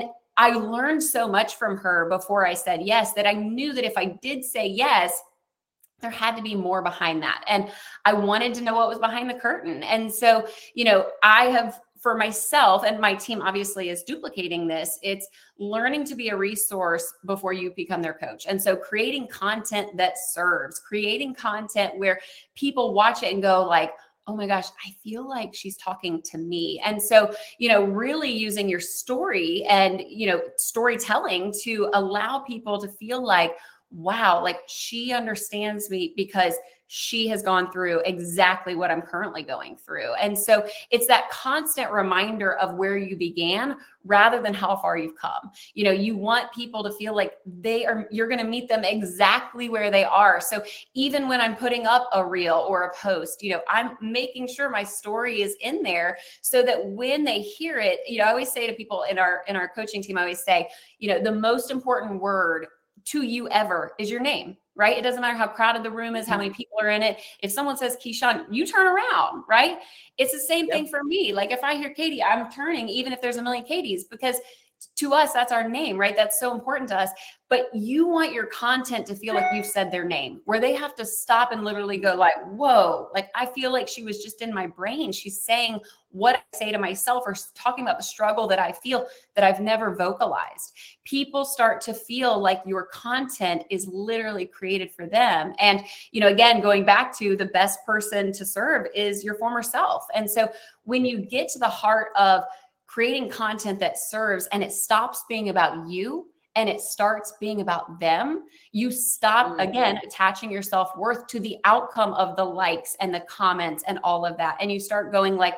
Speaker 4: I learned so much from her before I said yes, that I knew that if I did say yes, there had to be more behind that. And I wanted to know what was behind the curtain. And so, you know, I have, for myself, and my team obviously is duplicating this, it's learning to be a resource before you become their coach. And so creating content that serves, creating content where people watch it and go like, oh my gosh, I feel like she's talking to me. And so, you know, really using your story and, you know, storytelling to allow people to feel like, wow, like she understands me because she has gone through exactly what I'm currently going through. And so it's that constant reminder of where you began rather than how far you've come. You know, you want people to feel like you're going to meet them exactly where they are. So even when I'm putting up a reel or a post, you know, I'm making sure my story is in there so that when they hear it, you know, I always say to people in our coaching team, I always say, you know, the most important word to you ever is your name, right? It doesn't matter how crowded the room is, how many people are in it. If someone says Keyshawn, you turn around, right? It's the same thing for me. Like if I hear Katie, I'm turning, even if there's a million Katies, because to us, that's our name, right? That's so important to us. But you want your content to feel like you've said their name, where they have to stop and literally go like, whoa, like I feel like she was just in my brain. She's saying what I say to myself, or talking about the struggle that I feel that I've never vocalized. People start to feel like your content is literally created for them. And, you know, again, going back to the best person to serve is your former self. And so when you get to the heart of creating content that serves, and it stops being about you and it starts being about them, you stop, again, attaching your self-worth to the outcome of the likes and the comments and all of that. And you start going like,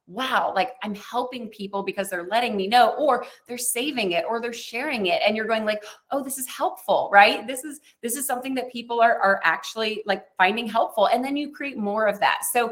Speaker 4: wow, like I'm helping people because they're letting me know, or they're saving it, or they're sharing it. And you're going like, oh, this is helpful, right? This is something that people are actually like finding helpful. And then you create more of that. So,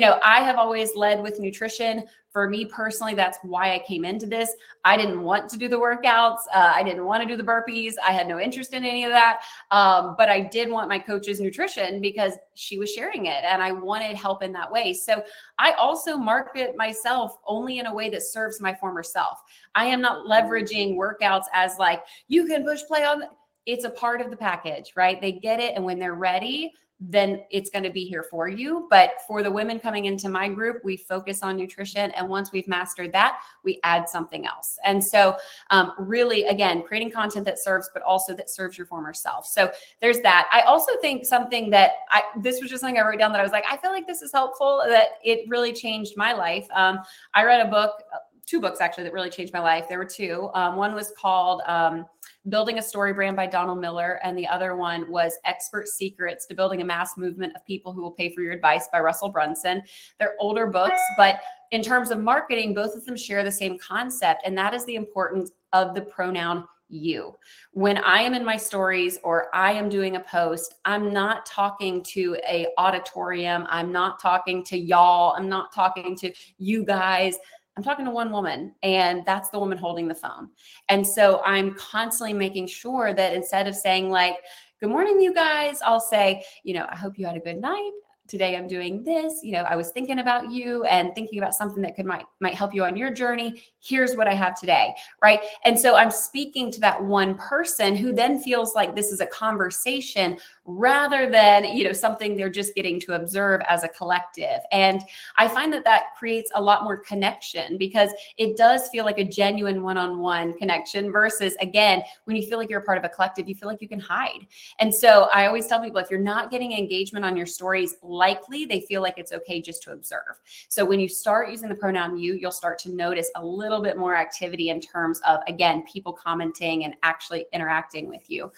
Speaker 4: I have always led with nutrition. For me personally, that's why I came into this. I didn't want to do the workouts. I didn't want to do the burpees. I had no interest in any of that. But I did want my coach's nutrition because she was sharing it and I wanted help in that way. So I also market myself only in a way that serves my former self. I am not leveraging workouts as like, you can push play on. It's a part of the package, right? They get it. And when they're ready, then it's going to be here for you. But for the women coming into my group, we focus on nutrition. And once we've mastered that, we add something else. And so really, again, creating content that serves, but also that serves your former self. So there's that. I also think something that this was just something I wrote down that I was like, I feel like this is helpful, that it really changed my life. I read a book, 2 books actually, that really changed my life. There were 2. One was called Building a Story Brand by Donald Miller. And the other one was Expert Secrets to Building a Mass Movement of People Who Will Pay for Your Advice by Russell Brunson. They're older books, but in terms of marketing, both of them share the same concept. And that is the importance of the pronoun you. When I am in my stories or I am doing a post, I'm not talking to a auditorium. I'm not talking to y'all. I'm not talking to you guys. I'm talking to one woman, and that's the woman holding the phone. And so I'm constantly making sure that instead of saying like, good morning, you guys, I'll say, I hope you had a good night. Today I'm doing this. I was thinking about you and thinking about something that might help you on your journey. Here's what I have today, right? And so I'm speaking to that one person who then feels like this is a conversation rather than, something they're just getting to observe as a collective. And I find that creates a lot more connection because it does feel like a genuine one-on-one connection versus, again, when you feel like you're a part of a collective, you feel like you can hide. And so I always tell people, if you're not getting engagement on your stories, likely they feel like it's okay just to observe. So when you start using the pronoun you, you'll start to notice a little bit more activity in terms of, again, people commenting and actually interacting with you.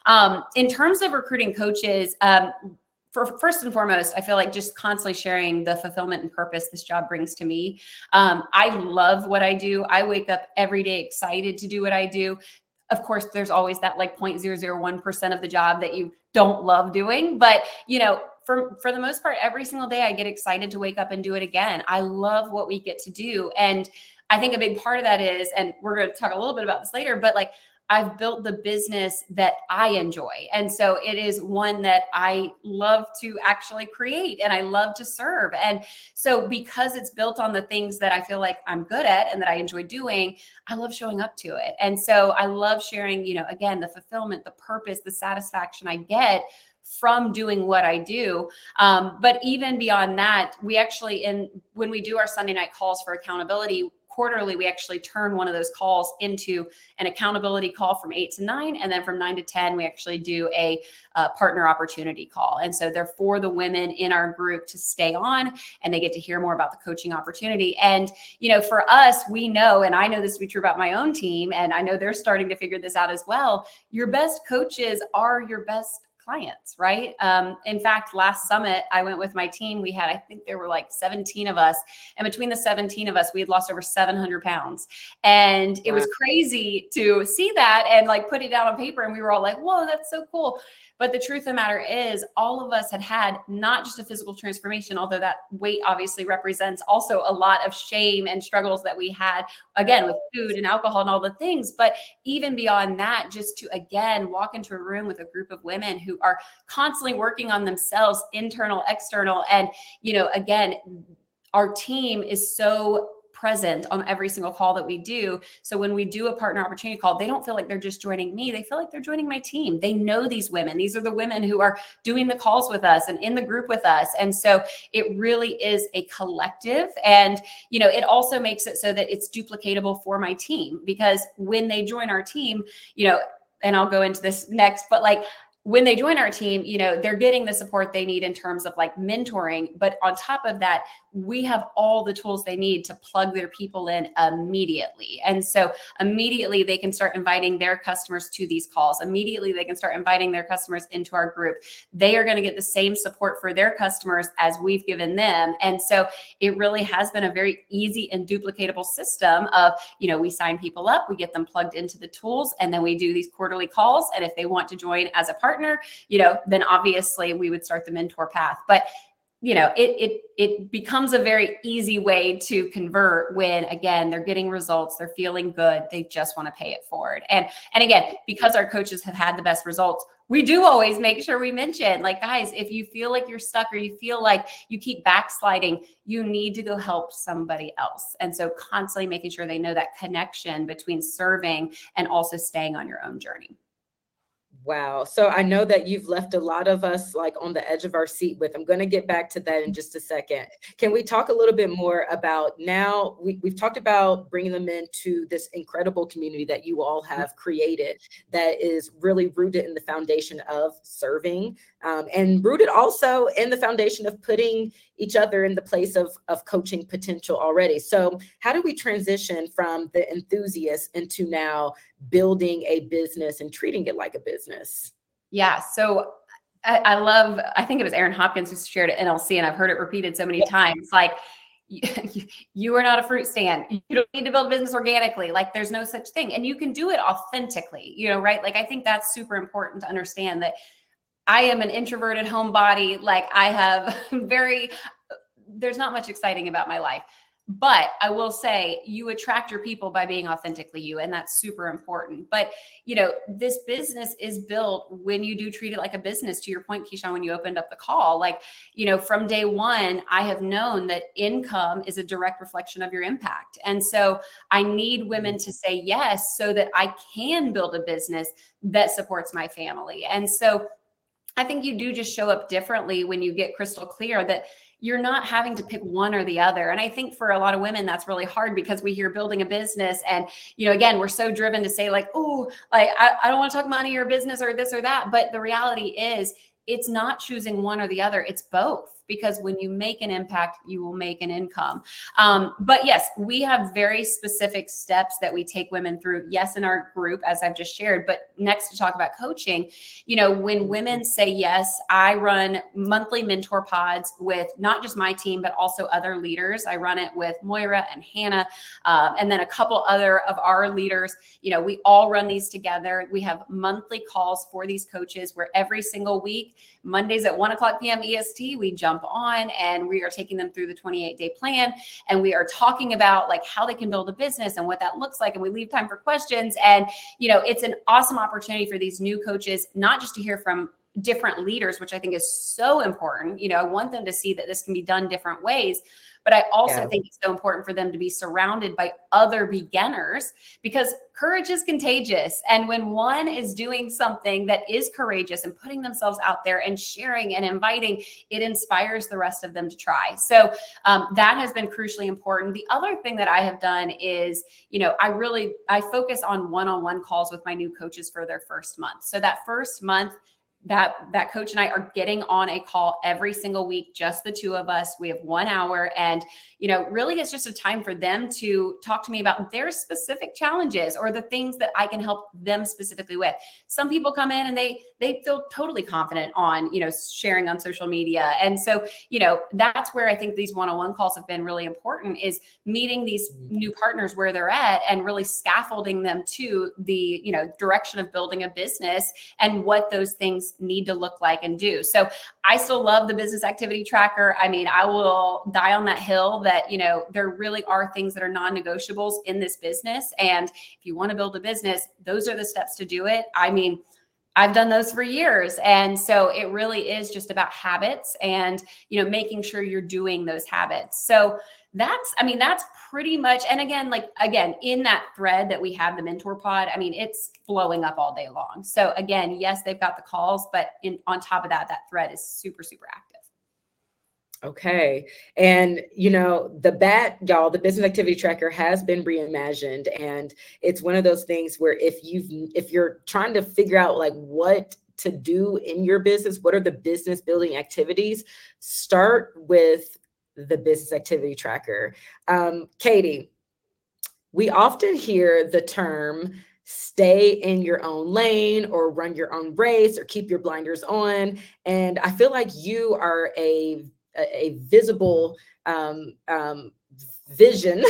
Speaker 4: In terms of recruiting coaches, first and foremost, I feel like just constantly sharing the fulfillment and purpose this job brings to me. I love what I do. I wake up every day excited to do what I do. Of course, there's always that like 0.001% of the job that you don't love doing. But, for the most part, every single day I get excited to wake up and do it again. I love what we get to do. And I think a big part of that is, and we're going to talk a little bit about this later, but like I've built the business that I enjoy. And so it is one that I love to actually create and I love to serve. And so because it's built on the things that I feel like I'm good at and that I enjoy doing, I love showing up to it. And so I love sharing, again, the fulfillment, the purpose, the satisfaction I get from doing what I do. But even beyond that, we actually, when we do our Sunday night calls for accountability, quarterly, we actually turn one of those calls into an accountability call from 8 to 9. And then from 9 to 10, we actually do a partner opportunity call. And so they're for the women in our group to stay on and they get to hear more about the coaching opportunity. And, for us, we know, and I know this to be true about my own team, and I know they're starting to figure this out as well. Your best coaches are your best clients, right? In fact, last summit, I went with my team. We had, I think there were like 17 of us. And between the 17 of us, we had lost over 700 pounds. And it was crazy to see that and like put it down on paper. And we were all like, whoa, that's so cool. But the truth of the matter is all of us had not just a physical transformation, although that weight obviously represents also a lot of shame and struggles that we had, again, with food and alcohol and all the things. But even beyond that, just to, again, walk into a room with a group of women who are constantly working on themselves, internal, external. And, again, our team is so present on every single call that we do. So when we do a partner opportunity call, they don't feel like they're just joining me. They feel like they're joining my team. They know these women. These are the women who are doing the calls with us and in the group with us. And so it really is a collective. And, it also makes it so that it's duplicatable for my team, because when they join our team, and I'll go into this next, but like, when they join our team, they're getting the support they need in terms of like mentoring. But on top of that, we have all the tools they need to plug their people in immediately. And so immediately they can start inviting their customers to these calls. Immediately they can start inviting their customers into our group. They are going to get the same support for their customers as we've given them. And so it really has been a very easy and duplicatable system of, we sign people up, we get them plugged into the tools, and then we do these quarterly calls. And if they want to join as a partner, then obviously we would start the mentor path. But it becomes a very easy way to convert when, again, they're getting results, they're feeling good, they just want to pay it forward. And again, because our coaches have had the best results, we do always make sure we mention, like, guys, if you feel like you're stuck or you feel like you keep backsliding, you need to go help somebody else. And so constantly making sure they know that connection between serving and also staying on your own journey.
Speaker 1: Wow. So I know that you've left a lot of us like on the edge of our seat with. I'm going to get back to that in just a second. Can we talk a little bit more about now we've talked about bringing them into this incredible community that you all have created that is really rooted in the foundation of serving and rooted also in the foundation of putting each other in the place of coaching potential already. So how do we transition from the enthusiast into now building a business and treating it like a business?
Speaker 4: Yeah. So I think it was Aaron Hopkins who shared it at NLC, and I've heard it repeated so many times. Like, you are not a fruit stand. You don't need to build a business organically. Like, there's no such thing. And you can do it authentically, right? Like, I think that's super important to understand that I am an introverted homebody. Like, I have there's not much exciting about my life. But I will say you attract your people by being authentically you, and that's super important. But, this business is built when you do treat it like a business. To your point, Keyshawn, when you opened up the call, like, from day one, I have known that income is a direct reflection of your impact. And so I need women to say yes so that I can build a business that supports my family. And so I think you do just show up differently when you get crystal clear that you're not having to pick one or the other. And I think for a lot of women, that's really hard because we hear building a business. And, again, we're so driven to say like, oh, like, I don't want to talk money or business or this or that. But the reality is it's not choosing one or the other. It's both. Because when you make an impact, you will make an income. But yes, we have very specific steps that we take women through. Yes, in our group, as I've just shared, but next to talk about coaching, when women say yes, I run monthly mentor pods with not just my team, but also other leaders. I run it with Moira and Hannah, and then a couple other of our leaders. We all run these together. We have monthly calls for these coaches where every single week, Mondays at 1:00 p.m. EST, we jump on and we are taking them through the 28-day plan. And we are talking about like how they can build a business and what that looks like. And we leave time for questions. And, it's an awesome opportunity for these new coaches, not just to hear from different leaders, which I think is so important. I want them to see that this can be done different ways. But I also think it's so important for them to be surrounded by other beginners because courage is contagious. And when one is doing something that is courageous and putting themselves out there and sharing and inviting, it inspires the rest of them to try. So that has been crucially important. The other thing that I have done is, I focus on one-on-one calls with my new coaches for their first month. So that first month, that coach and I are getting on a call every single week, just the two of us. We have 1 hour and, really it's just a time for them to talk to me about their specific challenges or the things that I can help them specifically with. Some people come in and they feel totally confident on, sharing on social media. And so, that's where I think these one-on-one calls have been really important is meeting these new partners where they're at and really scaffolding them to the, direction of building a business and what those things need to look like and do. So I still love the business activity tracker. I mean, I will die on that hill that, there really are things that are non-negotiables in this business. And if you want to build a business, those are the steps to do it. I mean, I've done those for years. And so it really is just about habits and, making sure you're doing those habits. So that's pretty much, and again, in that thread that we have the mentor pod, it's blowing up all day long. So again, yes, they've got the calls, but on top of that thread is super, super active.
Speaker 1: Okay. And, the BAT, y'all, the business activity tracker has been reimagined. And it's one of those things where if you're trying to figure out like what to do in your business, what are the business building activities, start with the business activity tracker. Katie, we often hear the term stay in your own lane or run your own race or keep your blinders on. And I feel like you are a visible vision.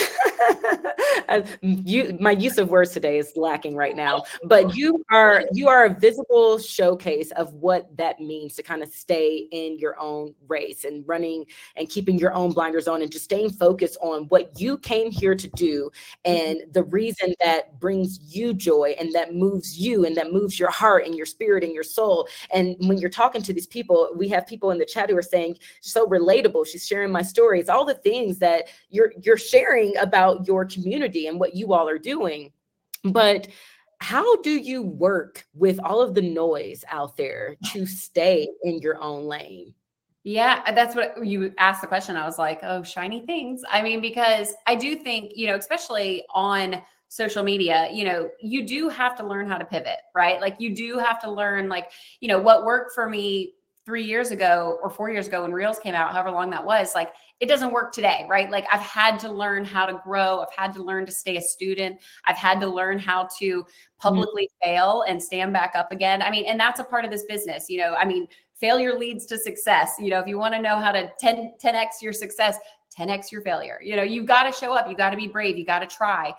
Speaker 1: My use of words today is lacking right now, but you are a visible showcase of what that means to kind of stay in your own race and running and keeping your own blinders on and just staying focused on what you came here to do and the reason that brings you joy and that moves you and that moves your heart and your spirit and your soul. And when you're talking to these people, we have people in the chat who are saying, so relatable, she's sharing my story. It's all the things that you're sharing about your community and what you all are doing. But how do you work with all of the noise out there to stay in your own lane?
Speaker 4: Yeah, that's what you asked the question. I was like, oh, shiny things. I mean, because I do think, especially on social media, you do have to learn how to pivot, right? Like you do have to learn what worked for me 3 years ago or 4 years ago when Reels came out, however long that was, like it doesn't work today, right? Like I've had to learn how to grow. I've had to learn to stay a student. I've had to learn how to publicly fail and stand back up again. I mean, and that's a part of this business, failure leads to success. If you want to know how to 10x your success, 10x your failure. You've got to show up. You got to be brave. You got to try.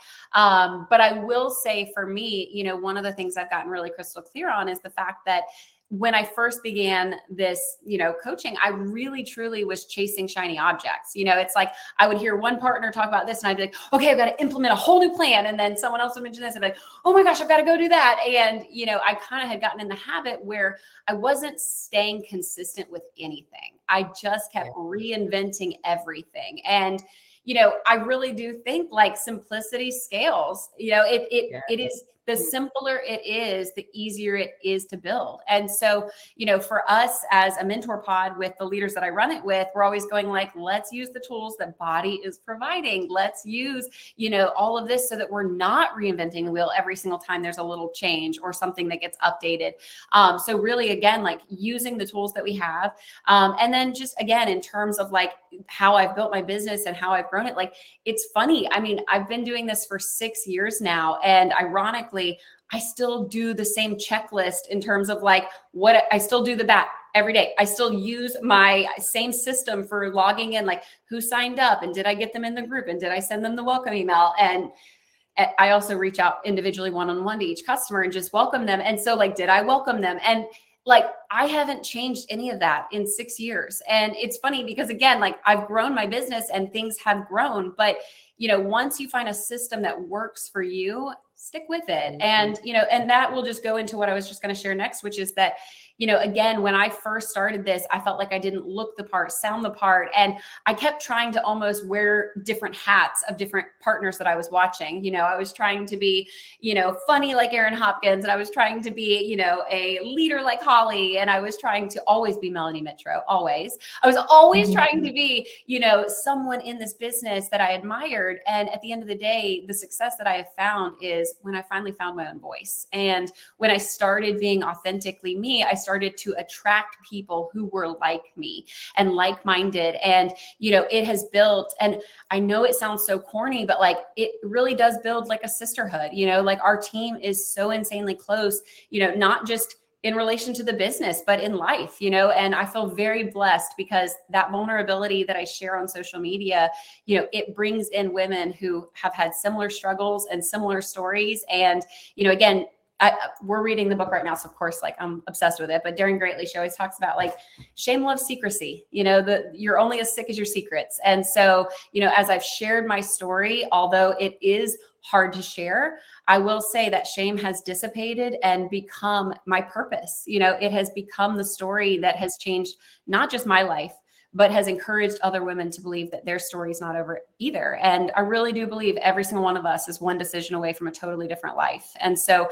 Speaker 4: But I will say for me, one of the things I've gotten really crystal clear on is the fact that when I first began this, coaching, I really, truly was chasing shiny objects. It's like I would hear one partner talk about this and I'd be like, okay, I've got to implement a whole new plan. And then someone else would mention this and I'd be like, oh my gosh, I've got to go do that. And, I kind of had gotten in the habit where I wasn't staying consistent with anything. I just kept reinventing everything. And, I really do think like simplicity scales, it is. The simpler it is, the easier it is to build. And so, for us as a mentor pod with the leaders that I run it with, we're always going like, let's use the tools that Body is providing. Let's use, all of this so that we're not reinventing the wheel every single time there's a little change or something that gets updated. So really, again, like using the tools that we have. And then just, again, in terms of like how I've built my business and how I've grown it, like, it's funny. I mean, I've been doing this for 6 years now. And ironically, I still do the same checklist in terms of like what I still do that every day. I still use my same system for logging in, like who signed up and did I get them in the group and did I send them the welcome email? And I also reach out individually one-on-one to each customer and just welcome them. And so like, did I welcome them? And like, I haven't changed any of that in 6 years. And it's funny because again, like I've grown my business and things have grown, but once you find a system that works for you, stick with it. And, and that will just go into what I was just going to share next, which is that, again, when I first started this, I felt like I didn't look the part, sound the part. And I kept trying to almost wear different hats of different partners that I was watching. I was trying to be, funny like Erin Hopkins. And I was trying to be, a leader like Holly. And I was trying to always be Melanie Mitro, always. I was always trying to be, someone in this business that I admired. And at the end of the day, the success that I have found is when I finally found my own voice. And when I started being authentically me, I started to attract people who were like me and like-minded. And, it has built, and I know it sounds so corny, but like, it really does build like a sisterhood, like our team is so insanely close, not just in relation to the business, but in life, and I feel very blessed because that vulnerability that I share on social media, it brings in women who have had similar struggles and similar stories. And, again, we're reading the book right now. So of course, like I'm obsessed with it, but Daring Greatly, she always talks about like shame loves secrecy, you're only as sick as your secrets. And so, as I've shared my story, although it is hard to share, I will say that shame has dissipated and become my purpose. It has become the story that has changed not just my life, but has encouraged other women to believe that their story is not over either. And I really do believe every single one of us is one decision away from a totally different life. And so,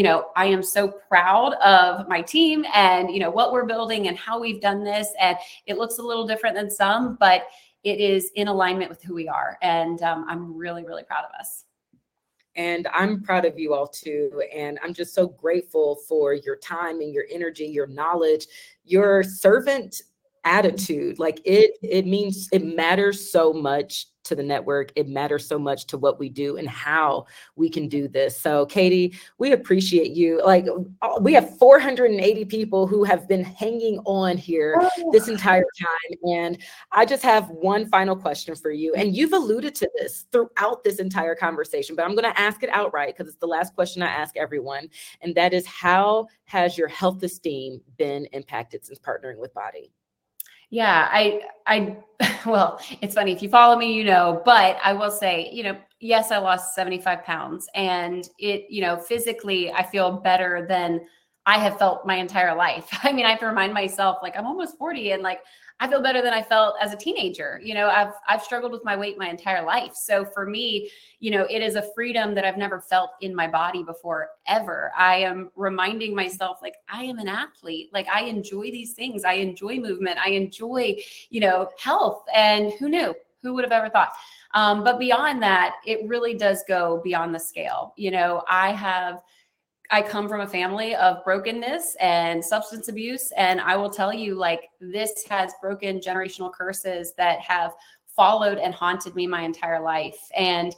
Speaker 4: I am so proud of my team and, what we're building and how we've done this. And it looks a little different than some, but it is in alignment with who we are. And I'm really, really proud of us.
Speaker 1: And I'm proud of you all too. And I'm just so grateful for your time and your energy, your knowledge, your servant attitude. Like it means, it matters so much to the network. It matters so much to what we do and how we can do this. So Katie, we appreciate you. Like we have 480 people who have been hanging on here this entire time. And I just have one final question for you. And you've alluded to this throughout this entire conversation, but I'm going to ask it outright because it's the last question I ask everyone. And that is, how has your health esteem been impacted since partnering with Body?
Speaker 4: Yeah, well, it's funny, if you follow me, you know, but I will say, you know, yes, I lost 75 pounds and it, you know, physically I feel better than I have felt my entire life. I mean, I have to remind myself, like, I'm almost 40 and like, I feel better than I felt as a teenager. You know, I've struggled with my weight my entire life. So for me, you know, it is a freedom that I've never felt in my body before, ever. I am reminding myself, like, I am an athlete. Like, I enjoy these things. I enjoy movement. I enjoy, you know, health. And who knew? Who would have ever thought? But beyond that, it really does go beyond the scale. You know, I come from a family of brokenness and substance abuse. And I will tell you, like, this has broken generational curses that have followed and haunted me my entire life. And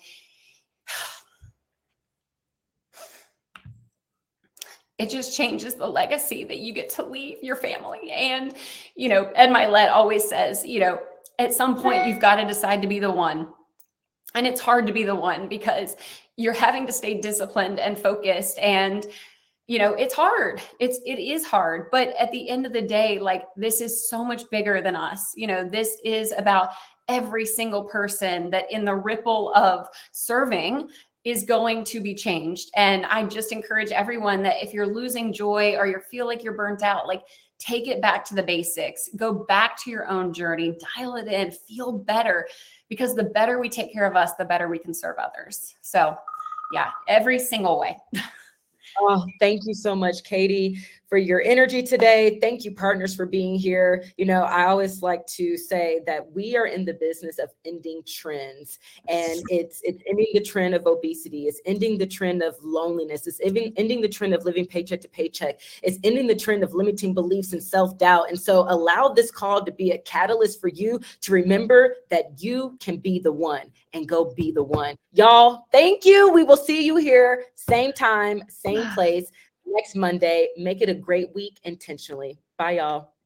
Speaker 4: it just changes the legacy that you get to leave your family. And, you know, Ed Milet always says, you know, at some point you've got to decide to be the one. And it's hard to be the one because you're having to stay disciplined and focused. And, you know, it's hard. It is hard. But at the end of the day, like, this is so much bigger than us. You know, this is about every single person that in the ripple of serving is going to be changed. And I just encourage everyone that if you're losing joy or you feel like you're burnt out, like, take it back to the basics, go back to your own journey, dial it in, feel better, because the better we take care of us, the better we can serve others. So yeah, every single way.
Speaker 1: Oh, thank you so much, Katie, for your energy today. Thank you, partners, for being here. You know, I always like to say that we are in the business of ending trends, and it's ending the trend of obesity. It's ending the trend of loneliness. It's ending the trend of living paycheck to paycheck. It's ending the trend of limiting beliefs and self-doubt. And so allow this call to be a catalyst for you to remember that you can be the one, and go be the one. Y'all, thank you. We will see you here, same time, same place, next Monday. Make it a great week intentionally. Bye, y'all.